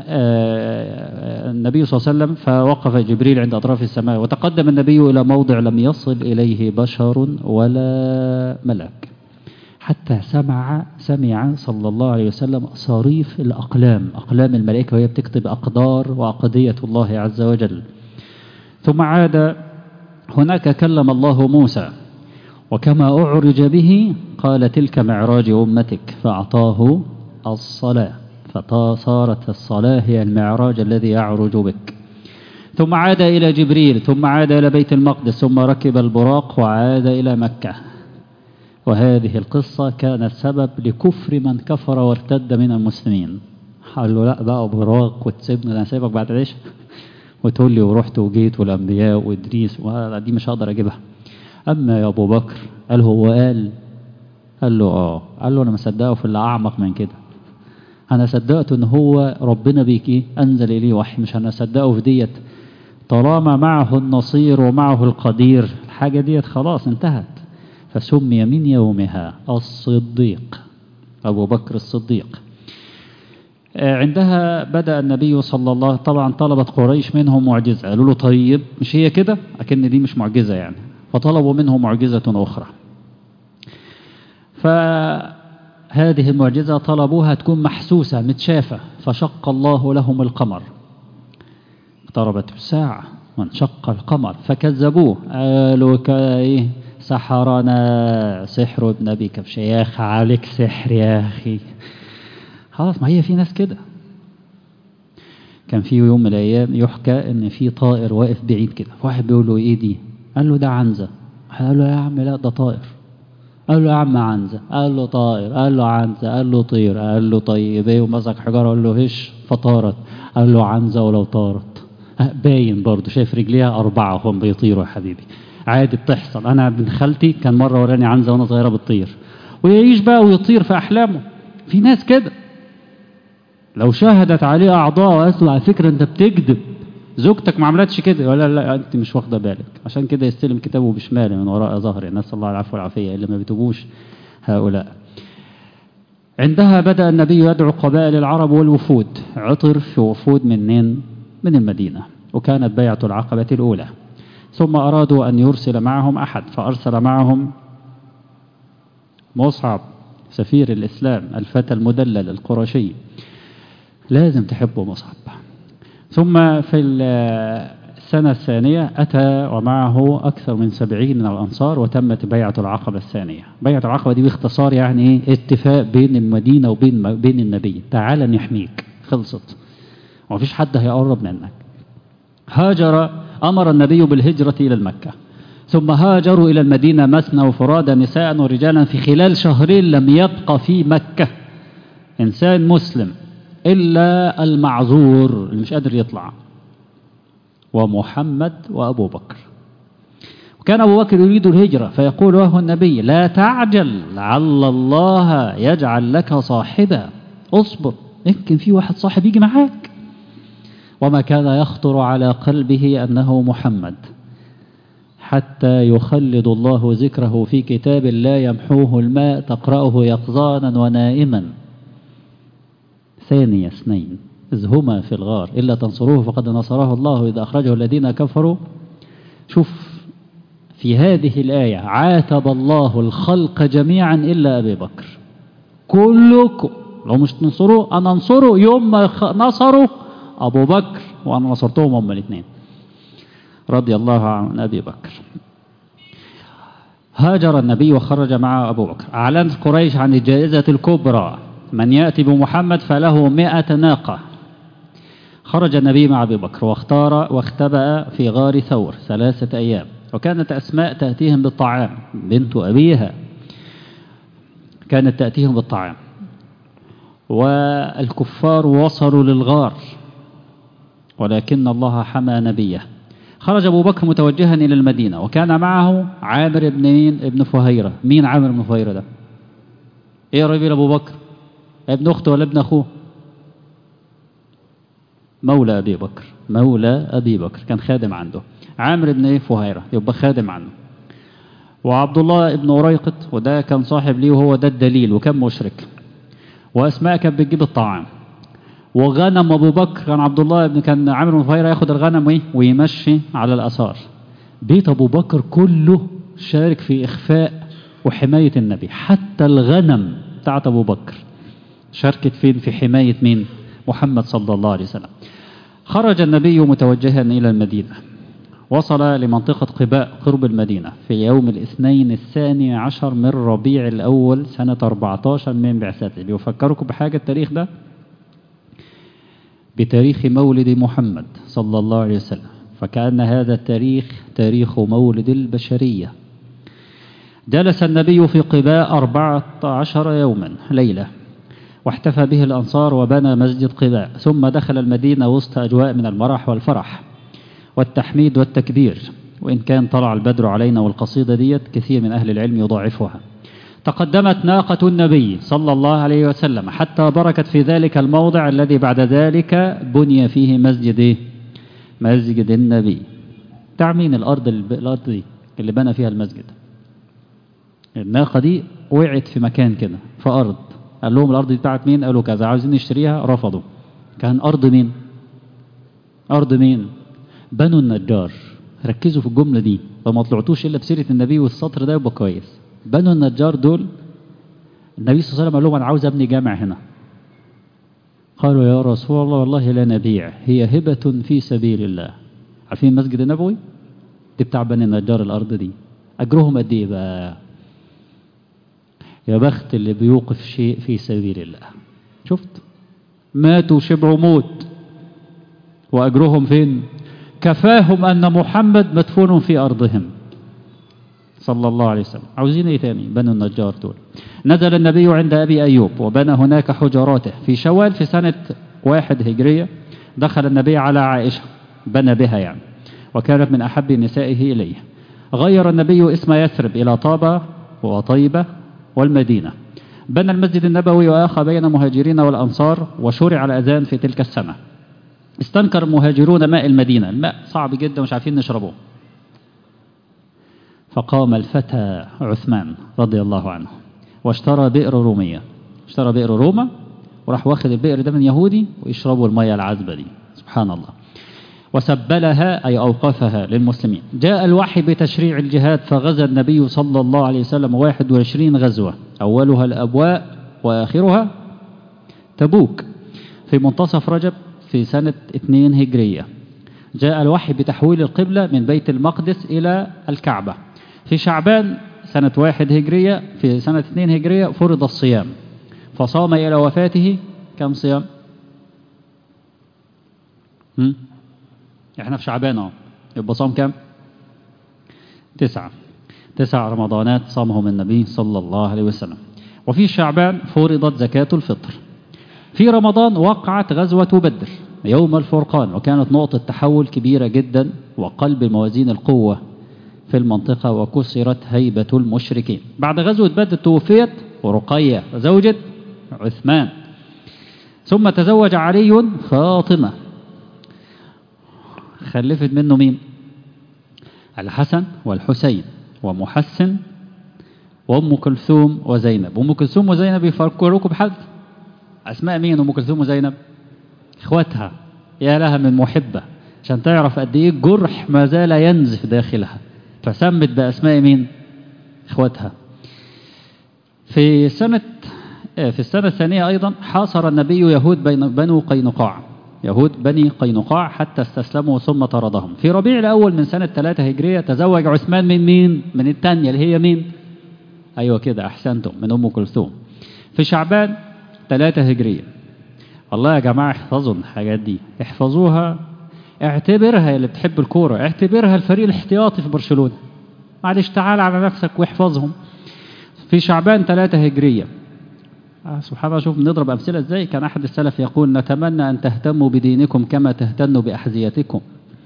النبي صلى الله عليه وسلم فوقف جبريل عند أطراف السماء، وتقدم النبي إلى موضع لم يصل إليه بشر ولا ملك، حتى سمع صلى الله عليه وسلم صريف الأقلام، أقلام الملائكة وهي بتكتب أقدار وأقضية الله عز وجل. ثم عاد، هناك كلم الله موسى، وكما أعرج به قال تلك معراج أمتك، فأعطاه الصلاة، فصارت الصلاة هي المعراج الذي يعرج بك. ثم عاد إلى جبريل، ثم عاد إلى بيت المقدس، ثم ركب البراق وعاد إلى مكة. وهذه القصة كانت سبب لكفر من كفر وارتد من المسلمين. قال له لا بقى براق وتسيبني، أنا سايبك بعد العشاء وتقول لي ورحت وجيت والأنبياء وإدريس، دي مش هقدر أجيبها. أما يا أبو بكر قال هو قال له قال له أنا مصدقه في اللي أعمق من كده، أنا صدقت إن هو ربنا بيك أنزل إليه وحي، مش أنا صدقه في ديت، طالما معه النصير ومعه القدير الحاجة ديت خلاص انتهت. فسمي من يومها الصديق، أبو بكر الصديق. عندها بدأ النبي صلى الله، طبعا طلبت قريش منه معجزة، قالوا له طيب مش هي كده، أكن دي مش معجزة يعني، فطلبوا منه معجزة أخرى. فهذه المعجزة طلبوها تكون محسوسة متشافة، فشق الله لهم القمر، اقتربت الساعة وانشق القمر، فكذبوه، قالوا سحرنا سحر ابن أبي كبش. يا أخي عليك سحر يا أخي، خلاص ما هي في ناس كده. كان في يوم من الأيام يحكى إن في طائر واقف بعيد كده، واحد بيقول له إيه دي؟ قال له ده عنزة. قال له يا عم لا ده طائر. قال له يا عم عنزة. قال له طائر. قال له عنزة. قال له طير. قال له طيب ايه، ومسك حجارة قال له هش فطارت. قال له عنزة ولو طارت باين برضه، شايف رجليها 4 هم بيطيروا يا حبيبي، عادي بتحصل. أنا ابن خالتي كان مرة وراني عنزة وأنا صغيرة بتطير، ويعيش بقى ويطير في أحلامه. في ناس كده لو شاهدت عليه أعضاء وقالت له على فكرة أنت بتكذب، زوجتك ما عملتش كده، ولا لا أنت مش واخدة بالك، عشان كده يستلم كتابه بشماله من وراء ظهره، نسأل الله العفو والعافية، اللي ما بيتوبوش هؤلاء. عندها بدأ النبي يدعو قبائل العرب والوفود، عطر في وفود من المدينة، وكانت بيعة العقبة الأولى. ثم أرادوا أن يرسل معهم أحد، فأرسل معهم مصعب سفير الإسلام الفتى المدلل القرشي، لازم تحبوا مصعب. ثم في السنة الثانية أتى ومعه أكثر من 70 من الأنصار، وتمت بيعة العقبة الثانية. بيعة العقبة دي باختصار يعني اتفاق بين المدينة وبين النبي، تعال نحميك، خلصت ومفيش حد هيقرب منك. أمر النبي بالهجرة إلى المكة، ثم هاجروا إلى المدينة مثنى وفرادى، نساء ورجالا. في خلال 2 شهر لم يبق في مكة إنسان مسلم إلا المعذور اللي مش قادر يطلع، ومحمد وأبو بكر. وكان أبو بكر يريد الهجرة، فيقول له النبي لا تعجل، لعل الله يجعل لك صاحبا، اصبر يمكن في واحد صاحب يجي معاك. وما كان يخطر على قلبه أنه محمد. حتى يخلد الله ذكره في كتاب لا يمحوه الماء تقرأه يقظانا ونائما. ثاني اثنين إذ هما في الغار إلا تنصروه فقد نصره الله إذا أخرجه الذين كفروا. شوف في هذه الآية عاتب الله الخلق جميعا إلا أبي بكر. كلكم لو مش تنصروه أنا أنصره يوم ما نصروا أبو بكر وأنا نصرتهم هم الاثنين رضي الله عن أبي بكر. هاجر النبي وخرج مع أبو بكر. أعلنت قريش عن الجائزة الكبرى من يأتي بمحمد فله 100 ناقة. خرج النبي مع أبي بكر واختبأ في غار ثور 3 أيام. وكانت أسماء تأتيهم بالطعام بنت أبيها كانت تأتيهم بالطعام. والكفار وصلوا للغار ولكن الله حمى نبيه. خرج أبو بكر متوجها إلى المدينة وكان معه عامر ابن فهيرة. مين عامر بن فهيرة ده؟ إيه رجل أبو بكر؟ ابن أخته ولا ابن أخوه؟ مولى أبي بكر. مولى أبي بكر كان خادم عنده. عامر بن فهيرة يبقى خادم عنه. وعبد الله ابن أريقط وده كان صاحب ليه وهو ده الدليل وكان مشرك. وأسماء كانت بتجيب الطعام. وغنم أبو بكر كان عامر بن فهيرة ياخد الغنم ويمشي على الآثار. بيت أبو بكر كله شارك في إخفاء وحماية النبي. حتى الغنم بتاعت أبو بكر شاركت في حماية مين؟ محمد صلى الله عليه وسلم. خرج النبي متوجها إلى المدينة. وصل لمنطقة قباء قرب المدينة في يوم الاثنين 12 من ربيع الأول سنة 14 من بعثته. بيفكركم بحاجة التاريخ ده بتاريخ مولد محمد صلى الله عليه وسلم. فكأن هذا التاريخ تاريخ مولد البشرية. جلس النبي في قباء 14 يوما ليلة واحتفى به الأنصار وبنى مسجد قباء. ثم دخل المدينة وسط أجواء من المرح والفرح والتحميد والتكبير. وإن كان طلع البدر علينا والقصيدة ديت كثير من أهل العلم يضاعفها. تقدمت ناقة النبي صلى الله عليه وسلم حتى بركت في ذلك الموضع الذي بعد ذلك بني فيه مسجد النبي. تعمين الأرض دي اللي بنى فيها المسجد. الناقة دي وقعت في مكان كده في أرض. قال لهم الأرض دي بتاعت مين؟ قالوا كذا. عاوزين نشتريها رفضوا. كان أرض مين؟ أرض مين؟ بنو النجار. ركزوا في الجملة دي فما طلعتوش إلا بسيرة النبي والسطر ده يبقى كويس. بنو النجار دول النبي صلى الله عليه وسلم قال لهم أنا عاوز أبني جامع هنا. قالوا يا رسول الله والله لا نبيع هي هبة في سبيل الله. عارفين المسجد النبوي دي بتاع بني النجار الأرض دي أجرهم قد إيه بقى؟ يا بخت اللي بيوقف شيء في سبيل الله. شفت ماتوا شبعوا موت وأجرهم فين؟ كفاهم أن محمد مدفون في أرضهم صلى الله عليه وسلم. عاوزين ايه تاني؟ بنو النجار دول. نزل النبي عند أبي أيوب وبنى هناك حجراته. في شوال في سنة 1 هجرية دخل النبي على عائشة بنى بها يعني وكانت من أحب نسائه إليه. غير النبي اسم يثرب إلى طابة وطيبة والمدينة. بنى المسجد النبوي وآخى بين المهاجرين والأنصار وشرع الأذان في تلك السنة. استنكر المهاجرون ماء المدينة. الماء صعب جدا مش عارفين نشربوه. فقام الفتى عثمان رضي الله عنه واشترى بئر رومية. اشترى بئر روما وراح واخد البئر ده من يهودي ويشربوا المياه العذبة دي. سبحان الله. وسبلها أي أوقفها للمسلمين. جاء الوحي بتشريع الجهاد فغزا النبي صلى الله عليه وسلم 21 غزوة أولها الأبواء وآخرها تبوك في منتصف رجب في سنة 2 هجرية. جاء الوحي بتحويل القبلة من بيت المقدس إلى الكعبة. في شعبان سنة 1 هجرية في سنة 2 هجرية فرض الصيام فصام إلى وفاته. كم صيام؟ احنا في شعبان اهو يبقى صام كم؟ 9 رمضانات صامهم النبي صلى الله عليه وسلم. وفي شعبان فرضت زكاة الفطر. في رمضان وقعت غزوة بدر يوم الفرقان وكانت نقطة تحول كبيرة جدا وقلب موازين القوة في المنطقة وكسرت هيبة المشركين. بعد غزوة بدر توفيت رقية زوجة عثمان. ثم تزوج علي فاطمة خلفت منه مين؟ الحسن والحسين ومحسن وأم كلثوم وزينب. أم كلثوم وزينب يفكروكم بحد؟ أسماء مين أم كلثوم وزينب؟ إخواتها، يا لها من محبة، عشان تعرف قد إيه الجرح ما زال ينزف داخلها، فسمت بأسماء مين؟ إخواتها. في السنة الثانية أيضا حاصر النبي يهود بنو قينقاع، يهود بني قينقاع حتى استسلموا ثم طردهم. في ربيع الأول من سنة 3 هجرية تزوج عثمان من مين؟ من الثانية اللي هي مين؟ أيوة كده أحسنتم، من أم كلثوم. في شعبان 3 هجرية. والله يا جماعة احفظوا الحاجات دي، احفظوها، اعتبرها اللي بتحب الكورة، اعتبرها الفريق الاحتياطي في برشلونة. معلش تعال على نفسك واحفظهم. في شعبان 3 هجرية. سبحان الله، شوف بنضرب أمثلة ازاي. كان أحد السلف يقول: نتمنى أن تهتموا بدينكم كما تهتموا بأحذيتكم.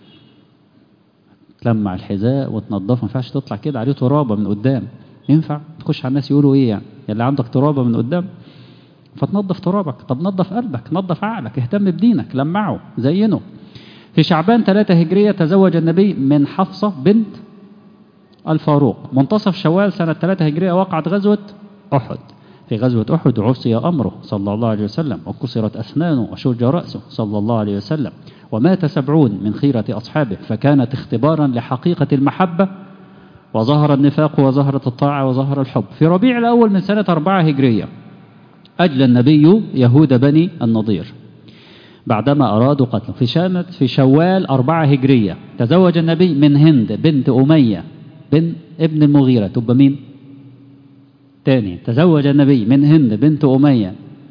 تلمع الحذاء وتنظفه، ما ينفعش تطلع كده عليه ترابة من قدام. ينفع تخش على الناس يقولوا ايه يعني اللي عندك ترابة من قدام؟ فتنظف ترابك. طب نظف قلبك، نظف عقلك، اهتم بدينك، لمعه، زينه. في شعبان 3 هجرية تزوج النبي من حفصة بنت الفاروق. منتصف شوال سنة 3 هجرية وقعت غزوة أحد. في غزوة أحد عصي أمره صلى الله عليه وسلم، وكسرت أسنانه وشج رأسه صلى الله عليه وسلم، ومات 70 من خيرة أصحابه، فكانت اختبارا لحقيقة المحبة، وظهر النفاق وظهرت الطاعة وظهر الحب. في ربيع الأول من سنة 4 هجرية أجلى النبي يهود بني النضير بعدما أرادوا قتله. في شوال 4 هجرية تزوج النبي من هند بنت أمية بن ابن المغيرة. تبقى مين؟ تاني، تزوج النبي من هند بنت أمية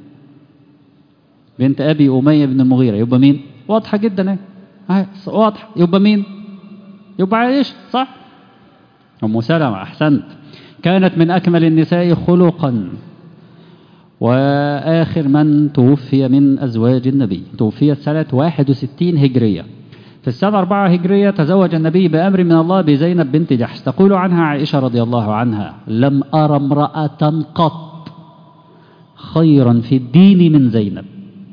بنت أبي أمية بن المغيرة. يبقى مين؟ واضحة جدا اهي، واضحة. يبقى مين؟ يبقى عائشة، صح؟ أم سلمة، أحسنت. كانت من أكمل النساء خلقا، وآخر من توفي من أزواج النبي. توفيت سنة 61 هجرية. في السنة 4 هجرية تزوج النبي بأمر من الله بزينب بنت جحش. تقول عنها عائشة رضي الله عنها: لم أرى امرأة قط خيرا في الدين من زينب.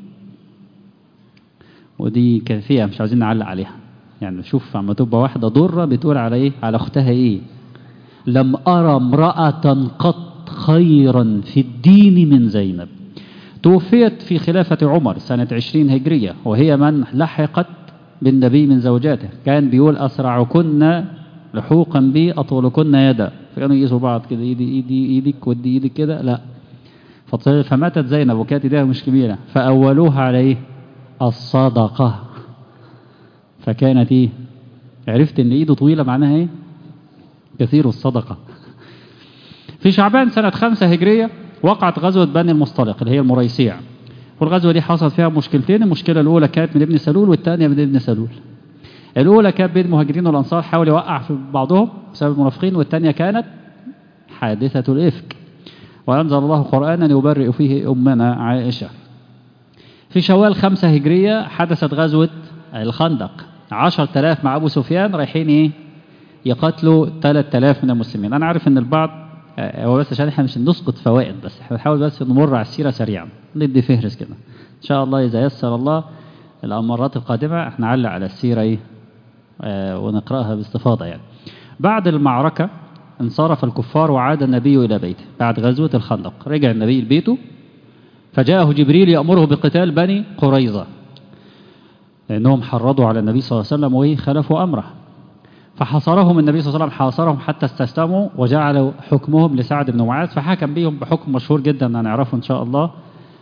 ودي كافية، مش عايزين نعلق عليها يعني. شوف عم تبقى واحدة ضرة بتقول على إيه؟ على أختها إيه؟ لم أرى امرأة قط خيرا في الدين من زينب. توفيت في خلافة عمر سنة 20 هجرية، وهي من لحقت بالنبي من زوجاته. كان بيقول: أسرعكن لحوقا بي أطولكن يدا. فكانوا يقيسوا بعض كده، إيدك ودي إيدك كده، لا. فماتت زينب وكانت إيديها مش كبيرة، فأولوها على إيه؟ الصدقة. فكانت إيه؟ عرفت إن إيده طويلة معناها إيه؟ كثير الصدقة. في شعبان سنة 5 هجرية وقعت غزوة بني المصطلق اللي هي المريسيع. والغزوة دي حصلت فيها مشكلتين. المشكلة الأولى كانت من ابن سلول، والثانية من ابن سلول. الأولى كانت بين المهاجرين والأنصار، حاول يوقع في بعضهم بسبب المنافقين، والثانية كانت حادثة الإفك، وأنزل الله قرآنا يبرئ فيه أمنا عائشة. في شوال 5 هجرية حدثت غزوة الخندق. 10,000 مع أبو سفيان رايحين إيه؟ يقتلوا 3,000 من المسلمين. أنا عارف إن البعض هو بس عشان احنا مش نسقط فوائد، بس احنا بنحاول بس نمر على السيرة سريعا، ندي فهرس كده ان شاء الله. اذا يسر الله المرات القادمة احنا نعلق على السيرة ايه ونقرأها باستفاضة يعني. بعد المعركة انصرف الكفار وعاد النبي الى بيته. بعد غزوة الخندق رجع النبي لبيته، فجاءه جبريل يأمره بقتال بني قريظة لأنهم حرضوا على النبي صلى الله عليه وسلم وخلفوا أمره. فحاصرهم النبي صلى الله عليه وسلم، حاصرهم حتى استسلموا، وجعلوا حكمهم لسعد بن معاذ، فحكم بهم بحكم مشهور جدا هنعرفه إن شاء الله،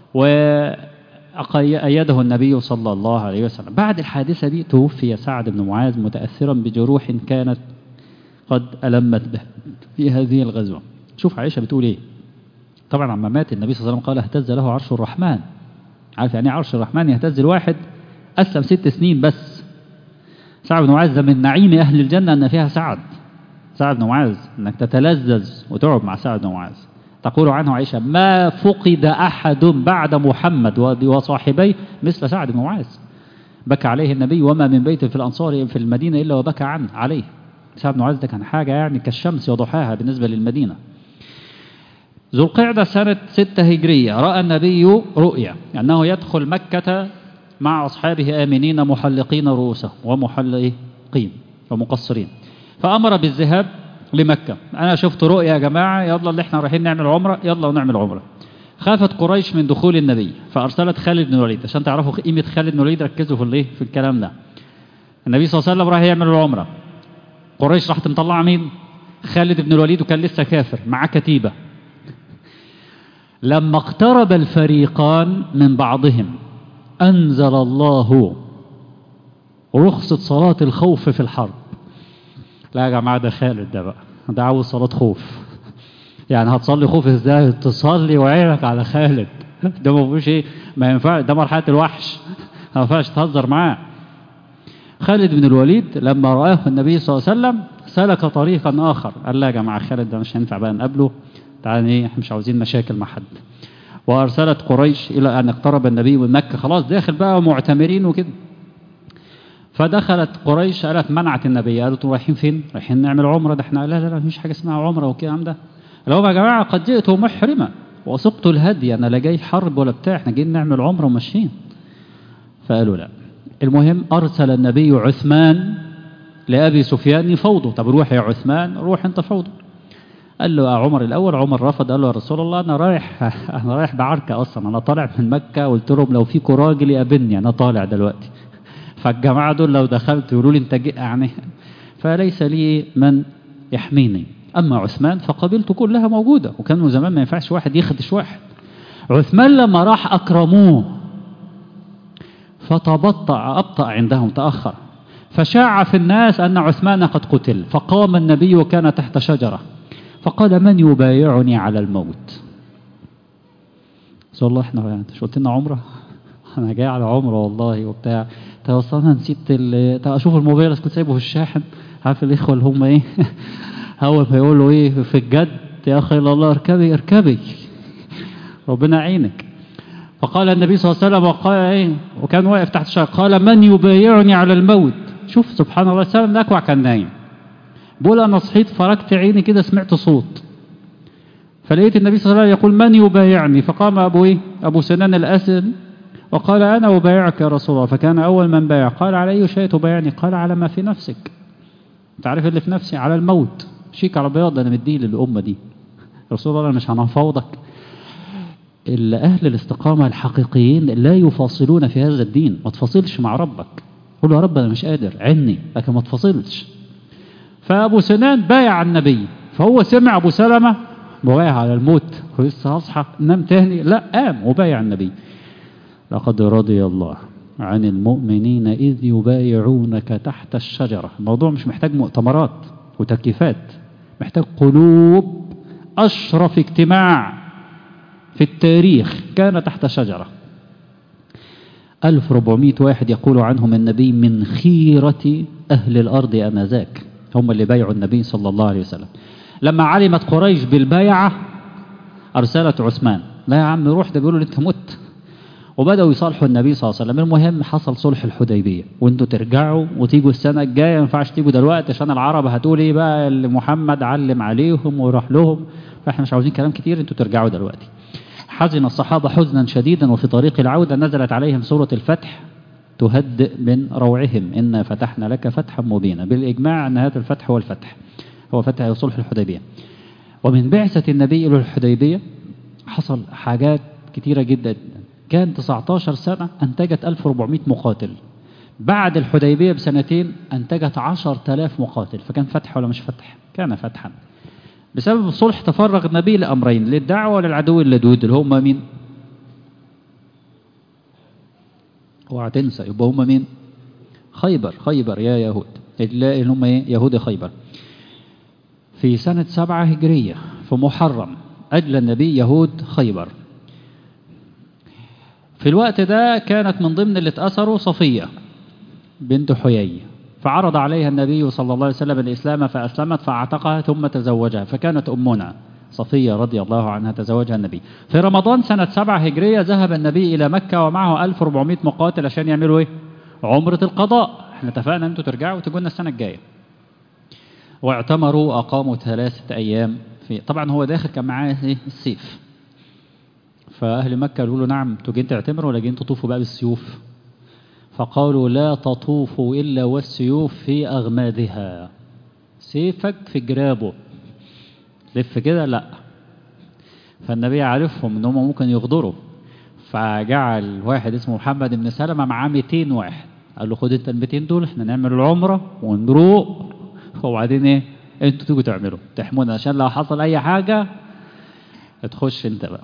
وأيده النبي صلى الله عليه وسلم. بعد الحادثة دي توفي سعد بن معاذ متأثرا بجروح كانت قد ألمت به في هذه الغزوة. شوف عائشة بتقول إيه. طبعا عما مات النبي صلى الله عليه وسلم قال: اهتز له عرش الرحمن. عارف يعني عرش الرحمن يهتز الواحد أسلم 6 سنين بس. سعد بن معاذ من نعيم أهل الجنة أن فيها سعد بن معاذ، أنك تتلذذ وتقعد مع سعد بن معاذ. تقول عنه عائشة: ما فقد أحد بعد محمد وصاحبيه مثل سعد بن معاذ. بكى عليه النبي وما من بيت في الأنصار في المدينة إلا وبكى عليه. سعد بن معاذ ده كان حاجة يعني كالشمس وضحاها بالنسبة للمدينة. ذو القعدة سنة 6 هجرية رأى النبي رؤيا أنه يدخل مكة مع أصحابه آمنين محلقين رؤوسهم ومحلقين ومقصرين. فأمر بالذهاب لمكة. أنا شفت رؤيا يا جماعة، يلا اللي احنا رايحين نعمل عمرة، يلا ونعمل عمرة. خافت قريش من دخول النبي فأرسلت خالد بن الوليد. عشان تعرفوا قيمة خالد بن الوليد ركزوا في الايه في الكلام ده. النبي صلى الله عليه وسلم راح يعمل العمرة، قريش راحت مطلعة مين؟ خالد بن الوليد، وكان لسه كافر معاه كتيبة. لما اقترب الفريقان من بعضهم أنزل الله رخصة صلاة الخوف في الحرب. لا يا جماعة ده خالد ده بقى، ده عاوز صلاة خوف. يعني هتصلي خوف ازاي؟ تصلي وعينك على خالد. ده ما فيش ايه، ما ينفع، ده مرحلة الوحش، ما ينفعش تهزر معاه. خالد بن الوليد لما رآه النبي صلى الله عليه وسلم سلك طريقا آخر. قال لا يا جماعة خالد ده مش هينفع بقى نقابله، تعالى ايه، احنا مش عاوزين مشاكل مع حد. وأرسلت قريش إلى أن اقترب النبي من مكة، خلاص داخل بقى معتمرين وكده. فدخلت قريش قالت منعت النبي، قالت رايحين فين؟ رايحين نعمل عمرة. ده احنا لا مفيش حاجة اسمها عمرة والكلام ده. لو يا جماعة قد جئت محرمة وسقت الهدي، أنا لا جاي حرب ولا بتاع، احنا جايين نعمل عمرة وماشيين. فقالوا لا. المهم أرسل النبي عثمان لأبي سفيان يفوضه. طب روح يا عثمان، روح انت فوضه. قال له يا عمر الأول. عمر رفض، قال له يا رسول الله أنا رايح بعركة أصلا، أنا طالع من مكة، قلت لهم لو فيكم راجل يقابلني أنا طالع دلوقتي. فالجماعة دول لو دخلت يقولوا لي أنت يعني، فليس لي من يحميني. أما عثمان فقبيلته كلها موجودة، وكانوا زمان ما ينفعش واحد يخدش واحد. عثمان لما راح أكرموه أبطأ عندهم، تأخر. فشاع في الناس أن عثمان قد قتل. فقام النبي وكان تحت شجرة فقال من يبايعني على الموت؟ سؤال الله، احنا مش قلت لنا عمرة؟ انا جاي على عمرة والله وبتاع. طب اصل انا نسيت اشوف الموبايل، كنت سايبه في الشاحن. عارف الاخوه اللي هم ايه اول ما يقولوا ايه في الجد يا اخي الله اركبي اركبي ربنا يعينك. فقال النبي صلى الله عليه وسلم وقال ايه، وكان واقف تحت الشجرة، قال من يبايعني على الموت؟ شوف سبحان الله، السلام الاكوع كان نايم، بقول انا صحيت فركت عيني كده سمعت صوت، فلقيت النبي صلى الله عليه وسلم يقول من يبايعني؟ فقام ابو سنان الاسد وقال انا ابايعك يا رسول الله. فكان اول من بايع. قال على اي شيء تبايعني؟ قال على ما في نفسك. تعرف اللي في نفسي؟ على الموت. شيك على بياض انا مديه للامه دي. رسول الله مش هنفوضك. اهل الاستقامه الحقيقيين لا يفاصلون في هذا الدين. ما تفاصلش مع ربك، قول له يا رب انا مش قادر عني، لكن ما تفاصلش. فابو سنان بايع النبي، فهو سمع ابو سلمة بايع على الموت، ولسه هصحى نام تاني، لا قام وبايع النبي. لقد رضي الله عن المؤمنين إذ يبايعونك تحت الشجرة. الموضوع مش محتاج مؤتمرات وتكييفات، محتاج قلوب. أشرف اجتماع في التاريخ كان تحت شجرة. 1400 واحد يقول عنهم النبي من خيرة أهل الأرض آنذاك، هم اللي بايعوا النبي صلى الله عليه وسلم. لما علمت قريش بالبيعة أرسلت عثمان، لا يا عم روح، ده بيقولوا أنت مت. وبدأوا يصالحوا النبي صلى الله عليه وسلم. المهم حصل صلح الحديبية، وانتوا ترجعوا وتيجوا السنة الجاية، ما ينفعش تيجوا دلوقتي عشان العرب هتقول ايه بقى اللي محمد علم عليهم وراح لهم، فاحنا مش عاوزين كلام كتير، انتوا ترجعوا دلوقتي. حزن الصحابة حزنا شديدا، وفي طريق العودة نزلت عليهم سورة الفتح تهدئ من روعهم، إنا فتحنا لك فتحا مبينا. بالإجماع أن هذا الفتح هو الفتح، هو فتح صلح الحديبية. ومن بعثة النبي إلى الحديبية حصل حاجات كتيرة جدا. كان 19 سنة أنتجت 1400 مقاتل. بعد الحديبية بسنتين أنتجت 10,000 مقاتل. فكان فتح ولا مش فتح؟ كان فتحا. بسبب الصلح تفرغ النبي لأمرين، للدعوة وللعدو اللدود اللي هم مين؟ اوعى تنسى، يبقى هم مين؟ خيبر يا يهود، اللي هم يهود خيبر. في سنة 7 هجرية في محرم أجل النبي يهود خيبر. في الوقت ده كانت من ضمن اللي اتأثروا صفية بنت حيي، فعرض عليها النبي صلى الله عليه وسلم الإسلام فأسلمت فاعتقها ثم تزوجها، فكانت أمنا صفية رضي الله عنها تزوجها النبي. في رمضان سنة 7 هجرية ذهب النبي إلى مكة ومعه 1400 مقاتل عشان يعملوا إيه؟ عمرة القضاء. احنا اتفقنا أنتوا ترجعوا وتجوا لنا السنة الجاية. واعتمروا، أقاموا 3 أيام. طبعا هو داخل كان معاه إيه؟ السيف. فأهل مكة قالوا له نعم انتوا جايين تعتمروا ولا جايين تطوفوا بقى بالسيوف؟ فقالوا لا تطوفوا إلا والسيوف في أغمادها. سيفك في جرابه، لف كده لا. فالنبي عارفهم ان هم ممكن يغدروا، فجعل واحد اسمه محمد بن سلمة معاه 200 واحد، قال له خد انت ال 200 دول، احنا نعمل العمرة ونروق، وبعدين ايه انتوا تيجوا تعملوا تحمونا عشان لو حصل اي حاجة تخش انت بقى.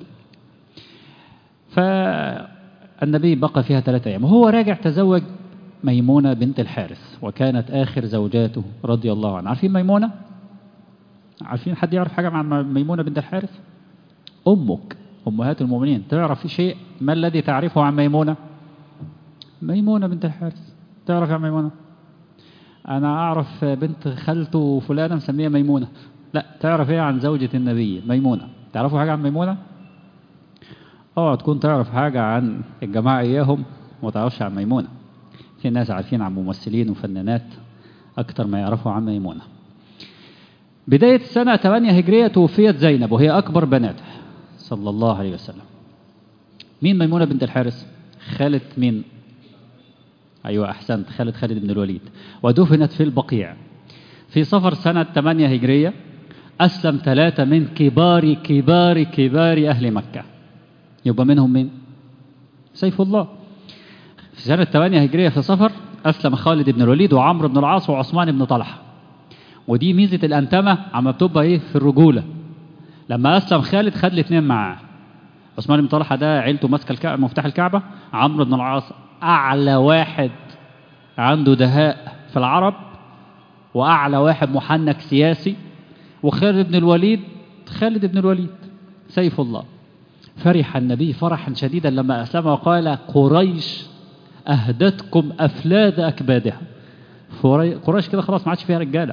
فالنبي بقى فيها 3 أيام، وهو راجع تزوج ميمونة بنت الحارث، وكانت آخر زوجاته رضي الله عنها. عارفين ميمونة؟ عارفين حد يعرف حاجة عن ميمونة بنت الحارث؟ أمك، أمهات المؤمنين، تعرف شيء؟ ما الذي تعرفه عن ميمونة؟ ميمونة بنت الحارث، تعرف عن ميمونة؟ أنا أعرف بنت خالته فلانة مسميها ميمونة. لا، تعرف إيه عن زوجة النبي ميمونة؟ تعرفوا حاجة عن ميمونة؟ تكون تعرف حاجة عن الجماعة إياهم وما تعرفش عن ميمونة. في ناس عارفين عن ممثلين وفنانات أكتر ما يعرفوا عن ميمونة. بداية سنة 8 هجرية توفيت زينب وهي أكبر بناته صلى الله عليه وسلم. مين ميمونة بنت الحارث؟ خالة مين؟ أيوة أحسنت، خالة خالد بن الوليد. ودفنت في البقيع. في صفر سنة 8 هجرية أسلم 3 من كبار كبار كبار أهل مكة. يبقى منهم مين؟ سيف الله. في سنة 8 هجرية في صفر أسلم خالد بن الوليد وعمرو بن العاص وعثمان بن طلحة. ودي ميزة الأنتمة عم بتبقى إيه في الرجولة. لما أسلم خالد خد الاثنين معاه. عثمان بن طلحة ده عيلته ماسكة مفتاح الكعبة. عمرو بن العاص أعلى واحد عنده دهاء في العرب، وأعلى واحد محنك سياسي. وخالد بن الوليد، خالد بن الوليد سيف الله. فرح النبي فرحا شديدا لما أسلم وقال قريش أهدتكم أفلاد أكبادها. قريش كده خلاص ما عادش فيها رجالة.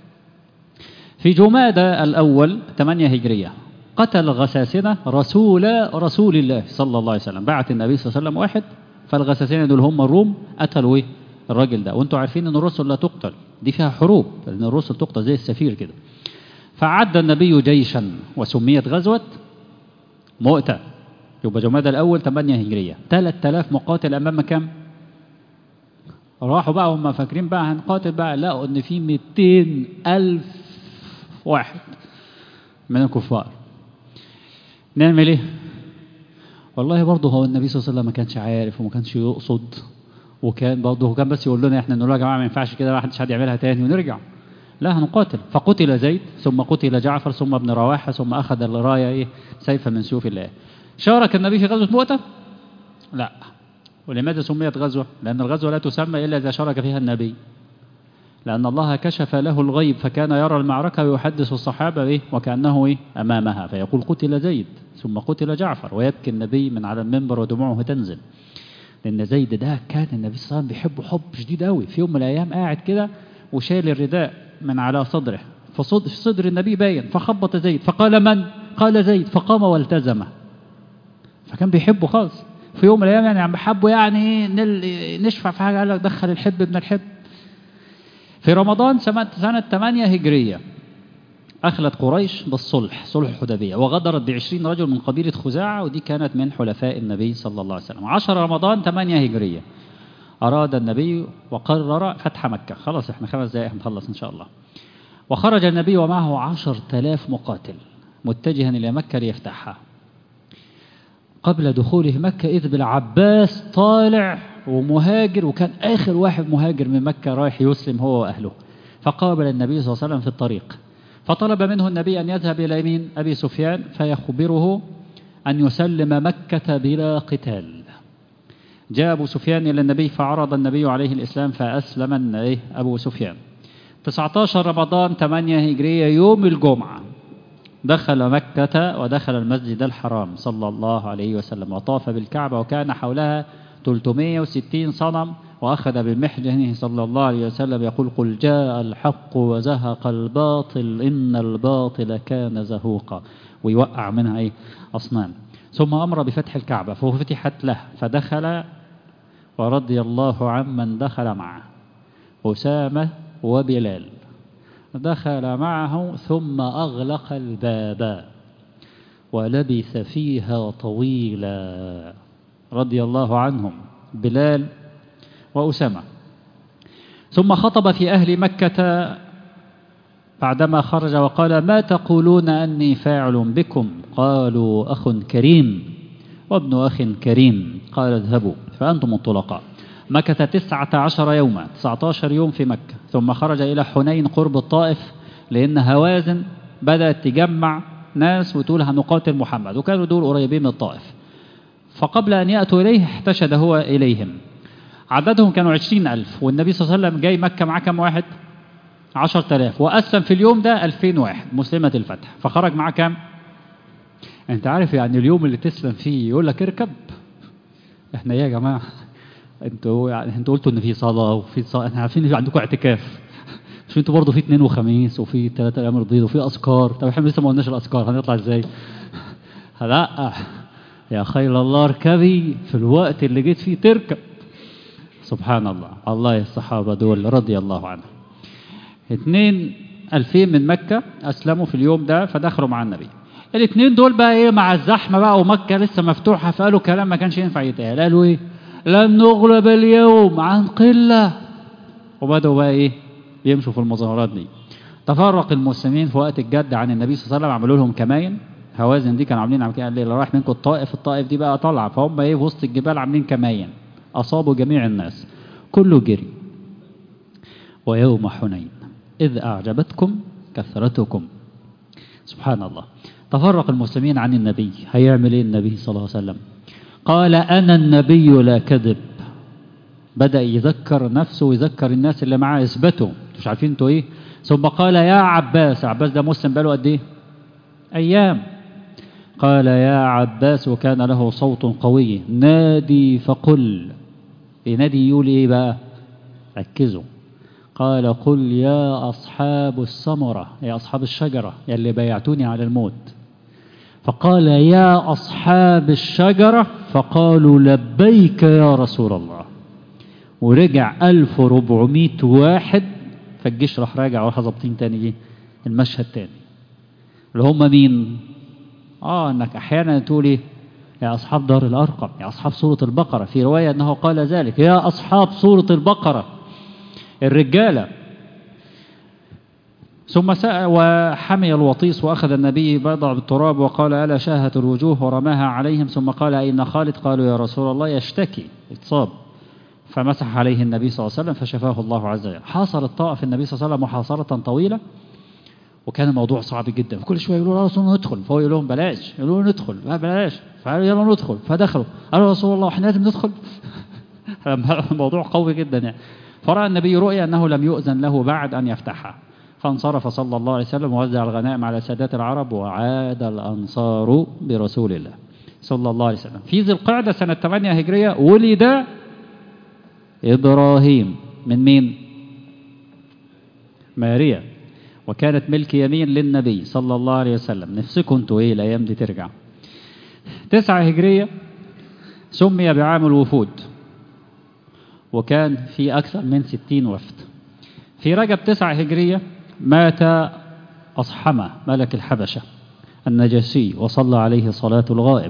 في جمادى الأول 8 هجرية قتل غساسنة رسول الله صلى الله عليه وسلم. بعت النبي صلى الله عليه وسلم واحد، فالغساسنة دول هم الروم قتلوا ايه الراجل ده. وانتوا عارفين ان الرسل لا تقتل، دي فيها حروب، لان الرسل تقتل زي السفير كده. فعد النبي جيشا وسميت غزوة مؤتة. يبقى جمادى الأول 8 هجرية 3000 مقاتل أمام كم؟ راحوا بقى هم فاكرين بقى هنقاتل بقى، لقوا ان في 200,000 واحد من الكفار. نعمل ايه؟ والله برضه هو النبي صلى الله عليه وسلم ما كانش عارف وما كانش يقصد، وكان برضه هو كان بس يقول لنا احنا نقول يا جماعه ما ينفعش كده، ما حدش حد يعملها تاني ونرجع. لا، هنقاتل. فقتل زيد ثم قتل جعفر ثم ابن رواحه ثم اخذ الرايه ايه سيفا من سيوف الله. شارك النبي في غزوه مؤتة؟ لا. ولماذا سميت غزوه؟ لان الغزوه لا تسمى الا اذا شارك فيها النبي، لأن الله كشف له الغيب فكان يرى المعركة ويحدث الصحابة إيه وكأنه إيه أمامها، فيقول قتل زيد ثم قتل جعفر، ويبكي النبي من على المنبر ودموعه تنزل. لأن زيد ده كان النبي صلى الله عليه وسلم بيحبه حب شديد قوي. في يوم من الأيام قاعد كده وشايل الرداء من على صدره، في صدر النبي باين، فخبط زيد فقال من؟ قال زيد، فقام والتزمه. فكان بيحبه خالص. في يوم من الأيام يعني عم حبه يعني نشفع في حاجة، قال لك دخل الحب ابن الحب. في رمضان سنة 8 هجرية أخلت قريش بالصلح، صلح الحديبية، وغدرت ب20 رجل من قبيلة خزاعة، ودي كانت من حلفاء النبي صلى الله عليه وسلم. 10 رمضان 8 هجرية أراد النبي وقرر فتح مكة. خلاص احنا 5 دقائق هنخلص إن شاء الله. وخرج النبي ومعه 10,000 مقاتل متجها إلى مكة ليفتحها. قبل دخوله مكة إذ بالعباس طالع ومهاجر، وكان آخر واحد مهاجر من مكة رايح يسلم هو وأهله. فقابل النبي صلى الله عليه وسلم في الطريق، فطلب منه النبي أن يذهب إلى يمين أبي سفيان فيخبره أن يسلم مكة بلا قتال. جاء أبو سفيان إلى النبي فعرض النبي عليه الإسلام فأسلم أبو سفيان. 19 رمضان 8 هجرية يوم الجمعة دخل مكة ودخل المسجد الحرام صلى الله عليه وسلم وطاف بالكعبة، وكان حولها 360 صنم، وأخذ بمحجنه صلى الله عليه وسلم يقول قل جاء الحق وزهق الباطل إن الباطل كان زهوقا، ويوقع منها أصنام. ثم أمر بفتح الكعبة ففتحت له فدخل، ورضي الله عمن دخل معه أسامة وبلال، دخل معه ثم أغلق الباب ولبث فيها طويلا رضي الله عنهم بلال وأسامة. ثم خطب في أهل مكة بعدما خرج وقال ما تقولون أني فاعل بكم؟ قالوا أخ كريم وابن أخ كريم. قال اذهبوا فأنتم الطلقاء. مكث 19 يوما، 19 يوم في مكة، ثم خرج إلى حنين قرب الطائف، لأن هوازن بدأت تجمع ناس وتقول هنقاتل محمد، وكانوا دول قريبين من الطائف. فقبل أن يأتوا إليه احتشد هو إليهم. عددهم كانوا 20,000، والنبي صلى الله عليه وسلم جاي مكة معاه كم واحد؟ 10,000، وأسلم في اليوم ده 2000 واحد مسلمة الفتح. فخرج معاه كم؟ أنت عارف يعني اليوم اللي تسلم فيه يقول لك اركب. احنا ايه يا جماعة؟ انتوا قلتوا ان في صلاة وفي صلاة، احنا عارفين ان عندكم اعتكاف، مش انتوا برضه في اثنين وخميس وفي 3 ايام البيض وفي اذكار؟ طب احنا لسه ما قلناش الاذكار، هنطلع ازاي؟ لا يا خيل الله اركبي في الوقت اللي جيت فيه تركب. سبحان الله. الله الصحابة دول رضي الله عنهم. 2000 من مكة أسلموا في اليوم ده، فدخلوا مع النبي. الاثنين دول بقى ايه مع الزحمة بقى ومكة لسه مفتوحة، فقالوا كلام ما كانش ينفع يتقال. قالوا ايه؟ لن نغلب اليوم عن قلة. وبدأوا بقى ايه يمشوا في المظاهرات دي. تفرق المسلمين في وقت الجد عن النبي صلى الله عليه وسلم، عملوا لهم كماين. هوازن دي كانوا عاملين عم كده، اللي رايح منكم الطائف دي بقى طالعه، فهم ايه في وسط الجبال عاملين كماين، اصابوا جميع الناس، كله جري. ويوم حنين إذ أعجبتكم كثرتكم. سبحان الله. تفرق المسلمين عن النبي. هيعمل ايه النبي صلى الله عليه وسلم؟ قال أنا النبي لا كذب. بدأ يذكر نفسه ويذكر الناس اللي معاه، اثبتوا مش عارفين انتوا ايه. ثم قال يا عباس. عباس ده مسلم بقاله قد ايه؟ أيام. قال يا عباس، وكان له صوت قوي، نادي فقل. ينادي يقول ايه بقى؟ ركزوا. قال قل يا أصحاب السمرة، يا أصحاب الشجرة يا اللي بايعتوني على الموت. فقال يا أصحاب الشجرة، فقالوا لبيك يا رسول الله. ورجع 1400 واحد، فالجيش راح راجع وراح ظابطين تاني المشهد تاني، اللي هم مين؟ انك احيانا تقول ايه؟ يا اصحاب دار الارقم، يا اصحاب سورة البقرة. في رواية انه قال ذلك، يا اصحاب سورة البقرة الرجالة. ثم وحمي الوطيس، واخذ النبي بضع بالتراب وقال الا شاهت الوجوه، ورماها عليهم. ثم قال اين خالد؟ قالوا يا رسول الله يشتكي، اتصاب. فمسح عليه النبي صلى الله عليه وسلم فشفاه الله عز وجل. حاصر الطائف النبي صلى الله عليه وسلم محاصرة طويلة، وكان الموضوع صعب جدا. كل شويه يقولوا يا رسول الله ندخل، فهو يقول لهم بلاش، يقولوا ندخل بلاش، فقالوا يلا ندخل، فدخلوا. قالوا يا رسول الله احنا لازم ندخل. الموضوع قوي جدا يعني. فرأى النبي رؤيا أنه لم يؤذن له بعد أن يفتحها، فانصرف صلى الله عليه وسلم ووزع الغنائم على سادات العرب، وعاد الأنصار برسول الله صلى الله عليه وسلم. في ذي القعدة سنة 8 هجرية ولد إبراهيم. من مين؟ ماريا، وكانت ملك يمين للنبي صلى الله عليه وسلم. نفسكم انتوا ايه الأيام دي ترجع. 9 هجرية سمي بعام الوفود، وكان في أكثر من 60 وفد. في رجب 9 هجرية مات أصحمة ملك الحبشة النجاشي، وصلى عليه صلاة الغائب.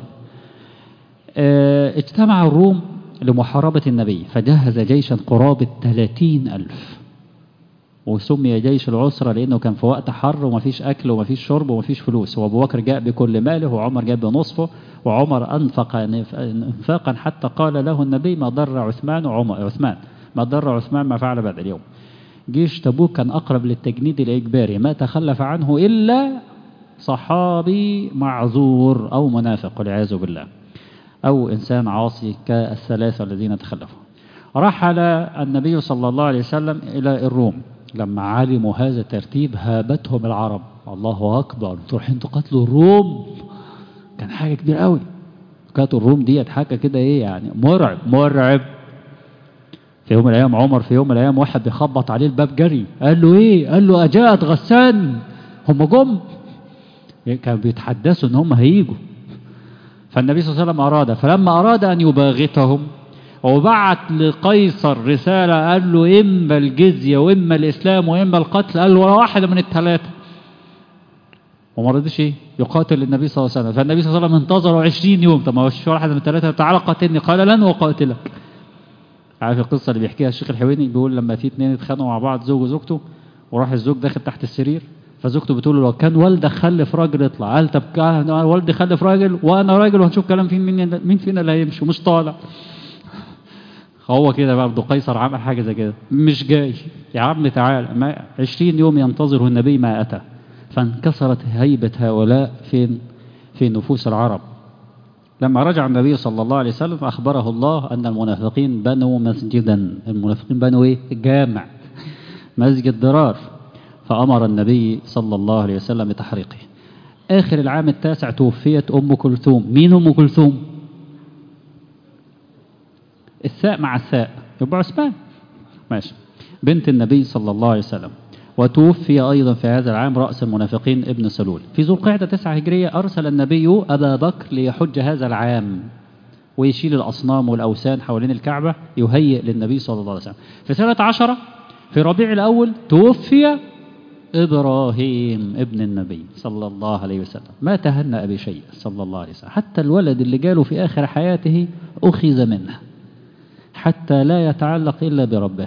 اجتمع الروم لمحاربة النبي، فجهز جيشا قرابة 30,000، وسمي جيش العسرة لأنه كان في وقت حر ومفيش أكل ومفيش شرب ومفيش فلوس. وأبو بكر جاء بكل ماله، وعمر جاء بنصفه، وعمر أنفق انفاقا حتى قال له النبي ما ضر عثمان ما ضر عثمان ما فعل بعد اليوم. جيش تبوك كان أقرب للتجنيد الإجباري، ما تخلف عنه إلا صحابي معذور أو منافق والعياذ بالله، أو إنسان عاصي كالثلاثة الذين تخلفوا. رحل النبي صلى الله عليه وسلم إلى الروم. لما علموا هذا الترتيب هابتهم العرب، الله أكبر تروحين تقتلوا الروم، كان حاجة كبيرة قوي. كانت الروم دي حاجة كده ايه يعني مرعب. في يوم من الأيام عمر في يوم من الأيام واحد بيخبط عليه الباب جري، قال له ايه؟ قال له أجاءت غسان، هم جم. كانوا بيتحدثوا ان هم هيجوا. فالنبي صلى الله عليه وسلم أراد، فلما أراد أن يباغتهم وبعت لقيصر رسالة قال له إما الجزية وإما الإسلام وإما القتل، قال له ولا واحدة من الثلاثة. وما رضيش يقاتل النبي صلى الله عليه وسلم. فالنبي صلى الله عليه وسلم انتظروا 20 يوم. طب ما فيش واحدة من الثلاثة، تعالى قاتلني. قال لن أقاتلك. عارف القصة اللي بيحكيها الشيخ الحويني؟ بيقول لما في 2 اتخانقوا مع بعض، زوج وزوجته، وراح الزوج داخل تحت السرير فزوجته بتقول له لو كان والدك خلف راجل اطلع. قال طب كان والدي خلف راجل وانا راجل وهنشوف كلام مين فينا اللي هيمشي مش طالع. هو كده برضه قيصر عمل حاجه زي كده، مش جاي يا عم تعال. 20 يوم ينتظره النبي ما اتى، فانكسرت هيبه هؤلاء في نفوس العرب. لما رجع النبي صلى الله عليه وسلم أخبره الله أن المنافقين بنوا مسجدا. المنافقين بنوا إيه؟ جامع، مسجد ضرار. فأمر النبي صلى الله عليه وسلم بتحريقه. آخر العام التاسع توفيت أم كلثوم. مين أم كلثوم؟ الثاء مع الثاء يبقى عثمان، ماشي، بنت النبي صلى الله عليه وسلم. وتوفي أيضا في هذا العام رأس المنافقين ابن سلول. في ذو القعدة 9 هجرية أرسل النبي أبا بكر ليحج هذا العام ويشيل الأصنام والأوثان حوالين الكعبة، يهيئ للنبي صلى الله عليه وسلم. في سنة 10 في ربيع الأول توفي إبراهيم ابن النبي صلى الله عليه وسلم. ما تهنأ بشيء صلى الله عليه وسلم، حتى الولد اللي جاله في آخر حياته أخذ منه حتى لا يتعلق إلا بربه.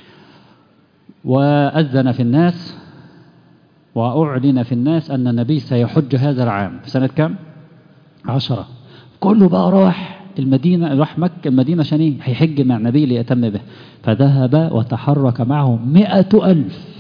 وأذن في الناس وأعلن في الناس أن النبي سيحج هذا العام في سنة كم؟ 10. كله بقى راح المدينة، راح مكة المدينة عشان إيه؟ هيحج مع النبي ليتم به. فذهب وتحرك معه 100,000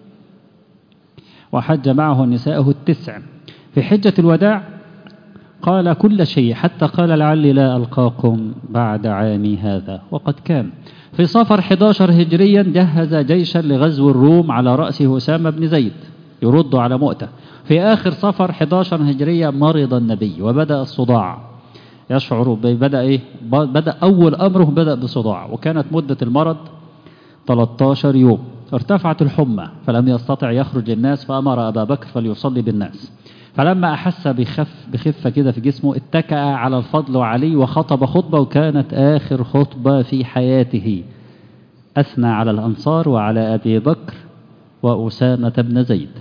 وحج معه نساءه 9. في حجة الوداع قال كل شيء حتى قال لعلي لا ألقاكم بعد عامي هذا، وقد كان. في صفر 11 هجريا جهز جيشا لغزو الروم على رأسه أسامة بن زيد يرد على مؤتة. في آخر صفر 11 هجرية مرض النبي وبدأ الصداع، يشعر بدأ أول أمره بدأ بصداع، وكانت مدة المرض 13 يوم. ارتفعت الحمى فلم يستطع يخرج للناس، فأمر أبا بكر فليصلي بالناس. فلما أحس بخفة كده في جسمه اتكأ على الفضل وعلي وخطب خطبة، وكانت آخر خطبة في حياته. أثنى على الأنصار وعلى أبي بكر وأسامة بن زيد.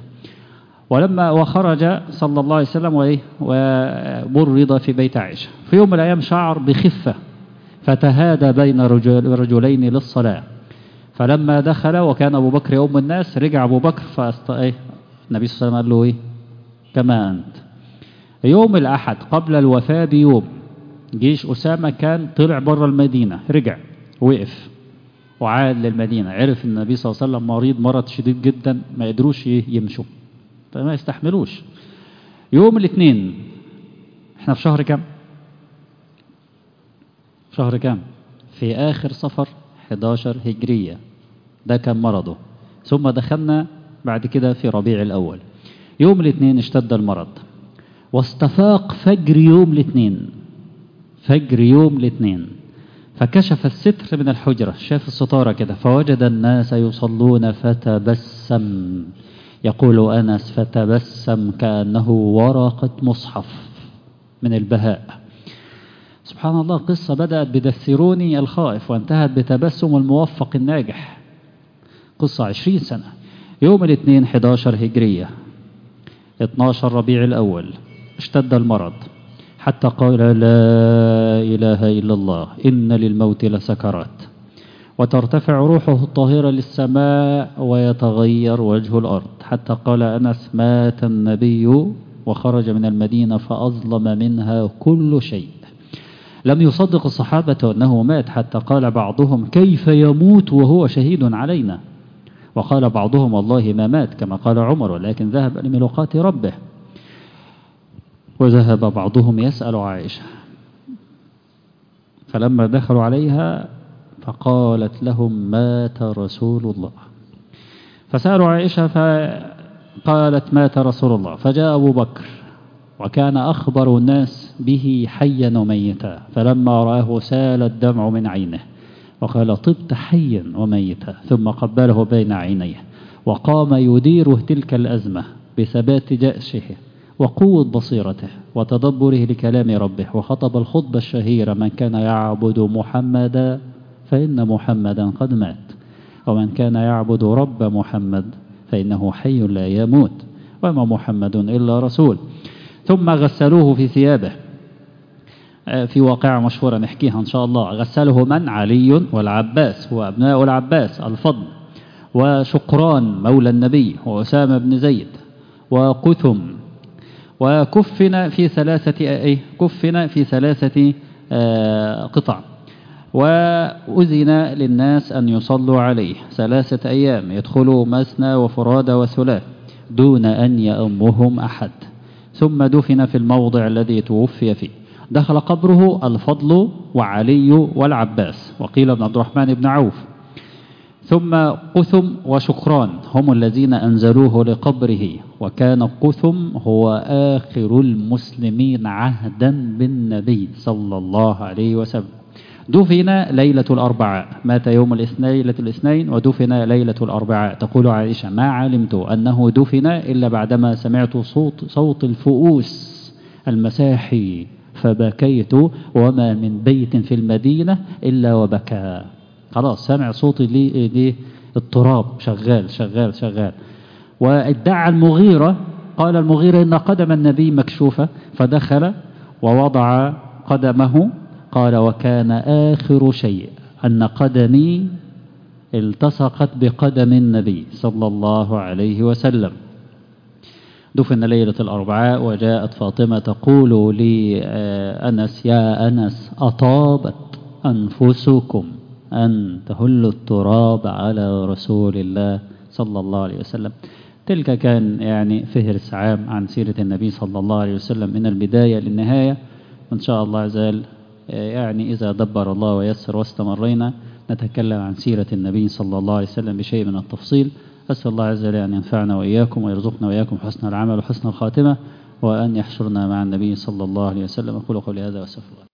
وخرج صلى الله عليه وسلم ومرض في بيت عائشة. في يوم من الأيام شعر بخفة فتهادى بين رجلين للصلاة. فلما دخل وكان أبو بكر يؤم الناس، رجع أبو بكر النبي صلى الله عليه وسلم قال له كما أنت. يوم الأحد قبل الوفاة بيوم جيش أسامة كان طلع بره المدينة، رجع وقف وعاد للمدينة. عرف أن النبي صلى الله عليه وسلم مرض شديد جدا، ما يقدروش يمشوا، ما يستحملوش. يوم الاثنين، احنا في شهر كم؟ في آخر صفر 11 هجرية، ده كان مرضه. ثم دخلنا بعد كده في ربيع الأول. يوم الاثنين اشتد المرض واستفاق فجر يوم الاثنين، فكشف الستر من الحجرة، شاف الستارة كده، فوجد الناس يصلون فتبسم. يقول أنس فتبسم كأنه ورقة مصحف من البهاء. سبحان الله، قصة بدأت بدثروني الخائف وانتهت بتبسم الموفق الناجح، قصة 20 سنة. يوم الاثنين 11 هجرية 12 ربيع الأول اشتد المرض حتى قال لا إله إلا الله إن للموت لسكرات، وترتفع روحه الطاهرة للسماء ويتغير وجه الأرض، حتى قال أنس مات النبي وخرج من المدينة فأظلم منها كل شيء. لم يصدق الصحابة أنه مات، حتى قال بعضهم كيف يموت وهو شهيد علينا، وقال بعضهم والله ما مات كما قال عمر ولكن ذهب لملاقاة ربه. وذهب بعضهم يسأل عائشة، فلما دخلوا عليها فقالت لهم مات رسول الله. فسألوا عائشة فقالت مات رسول الله. فجاء أبو بكر وكان أخبر الناس به حيا وميتا، فلما رآه سال الدمع من عينه وقال طبت حيا وميتا، ثم قبله بين عينيه وقام يديره تلك الأزمة بثبات جأشه وقوة بصيرته وتدبره لكلام ربه، وخطب الخطبة الشهيرة من كان يعبد محمدا فإن محمدا قد مات، ومن كان يعبد رب محمد فإنه حي لا يموت، وما محمد إلا رسول. ثم غسلوه في ثيابه، في واقعة مشهورة نحكيها إن شاء الله. غسله من؟ علي والعباس وأبناء العباس الفضل، وشقران مولى النبي، وأسامة بن زيد، وقثم. وكفن في ثلاثة قطع. وأذن للناس أن يصلوا عليه 3 أيام، يدخلوا مثنى وفرادى وثلاث دون أن يأمهم أحد. ثم دفن في الموضع الذي توفي فيه. دخل قبره الفضل وعلي والعباس، وقيل ابن عبد الرحمن بن عوف. ثم قثم وشكران هم الذين أنزلوه لقبره، وكان قثم هو آخر المسلمين عهدا بالنبي صلى الله عليه وسلم. دفن ليلة الأربعاء، مات يوم ليلة الاثنين ودفن ليلة الأربعاء. تقول عائشة: ما علمت أنه دفن إلا بعدما سمعت صوت الفؤوس المساحي فبكيت، وما من بيت في المدينة إلا وبكى. خلاص سمع صوت التراب شغال شغال شغال. وادعى المغيرة، قال المغيرة: إن قدم النبي مكشوفة، فدخل ووضع قدمه. قال: وكان آخر شيء أن قدمي التصقت بقدم النبي صلى الله عليه وسلم. دفن ليلة الأربعاء، وجاءت فاطمة تقول لأنس: يا أنس، أطابت أنفسكم أن تهلوا التراب على رسول الله صلى الله عليه وسلم. تلك كان يعني فهرس عام عن سيرة النبي صلى الله عليه وسلم من البداية للنهاية. وإن شاء الله عز وجل يعني إذا دبر الله ويسر واستمرينا نتكلم عن سيرة النبي صلى الله عليه وسلم بشيء من التفصيل. أسأل الله عز وجل أن ينفعنا وإياكم ويرزقنا وإياكم حسن العمل وحسن الخاتمة، وأن يحشرنا مع النبي صلى الله عليه وسلم. أقول قولي هذا وأستغفر الله.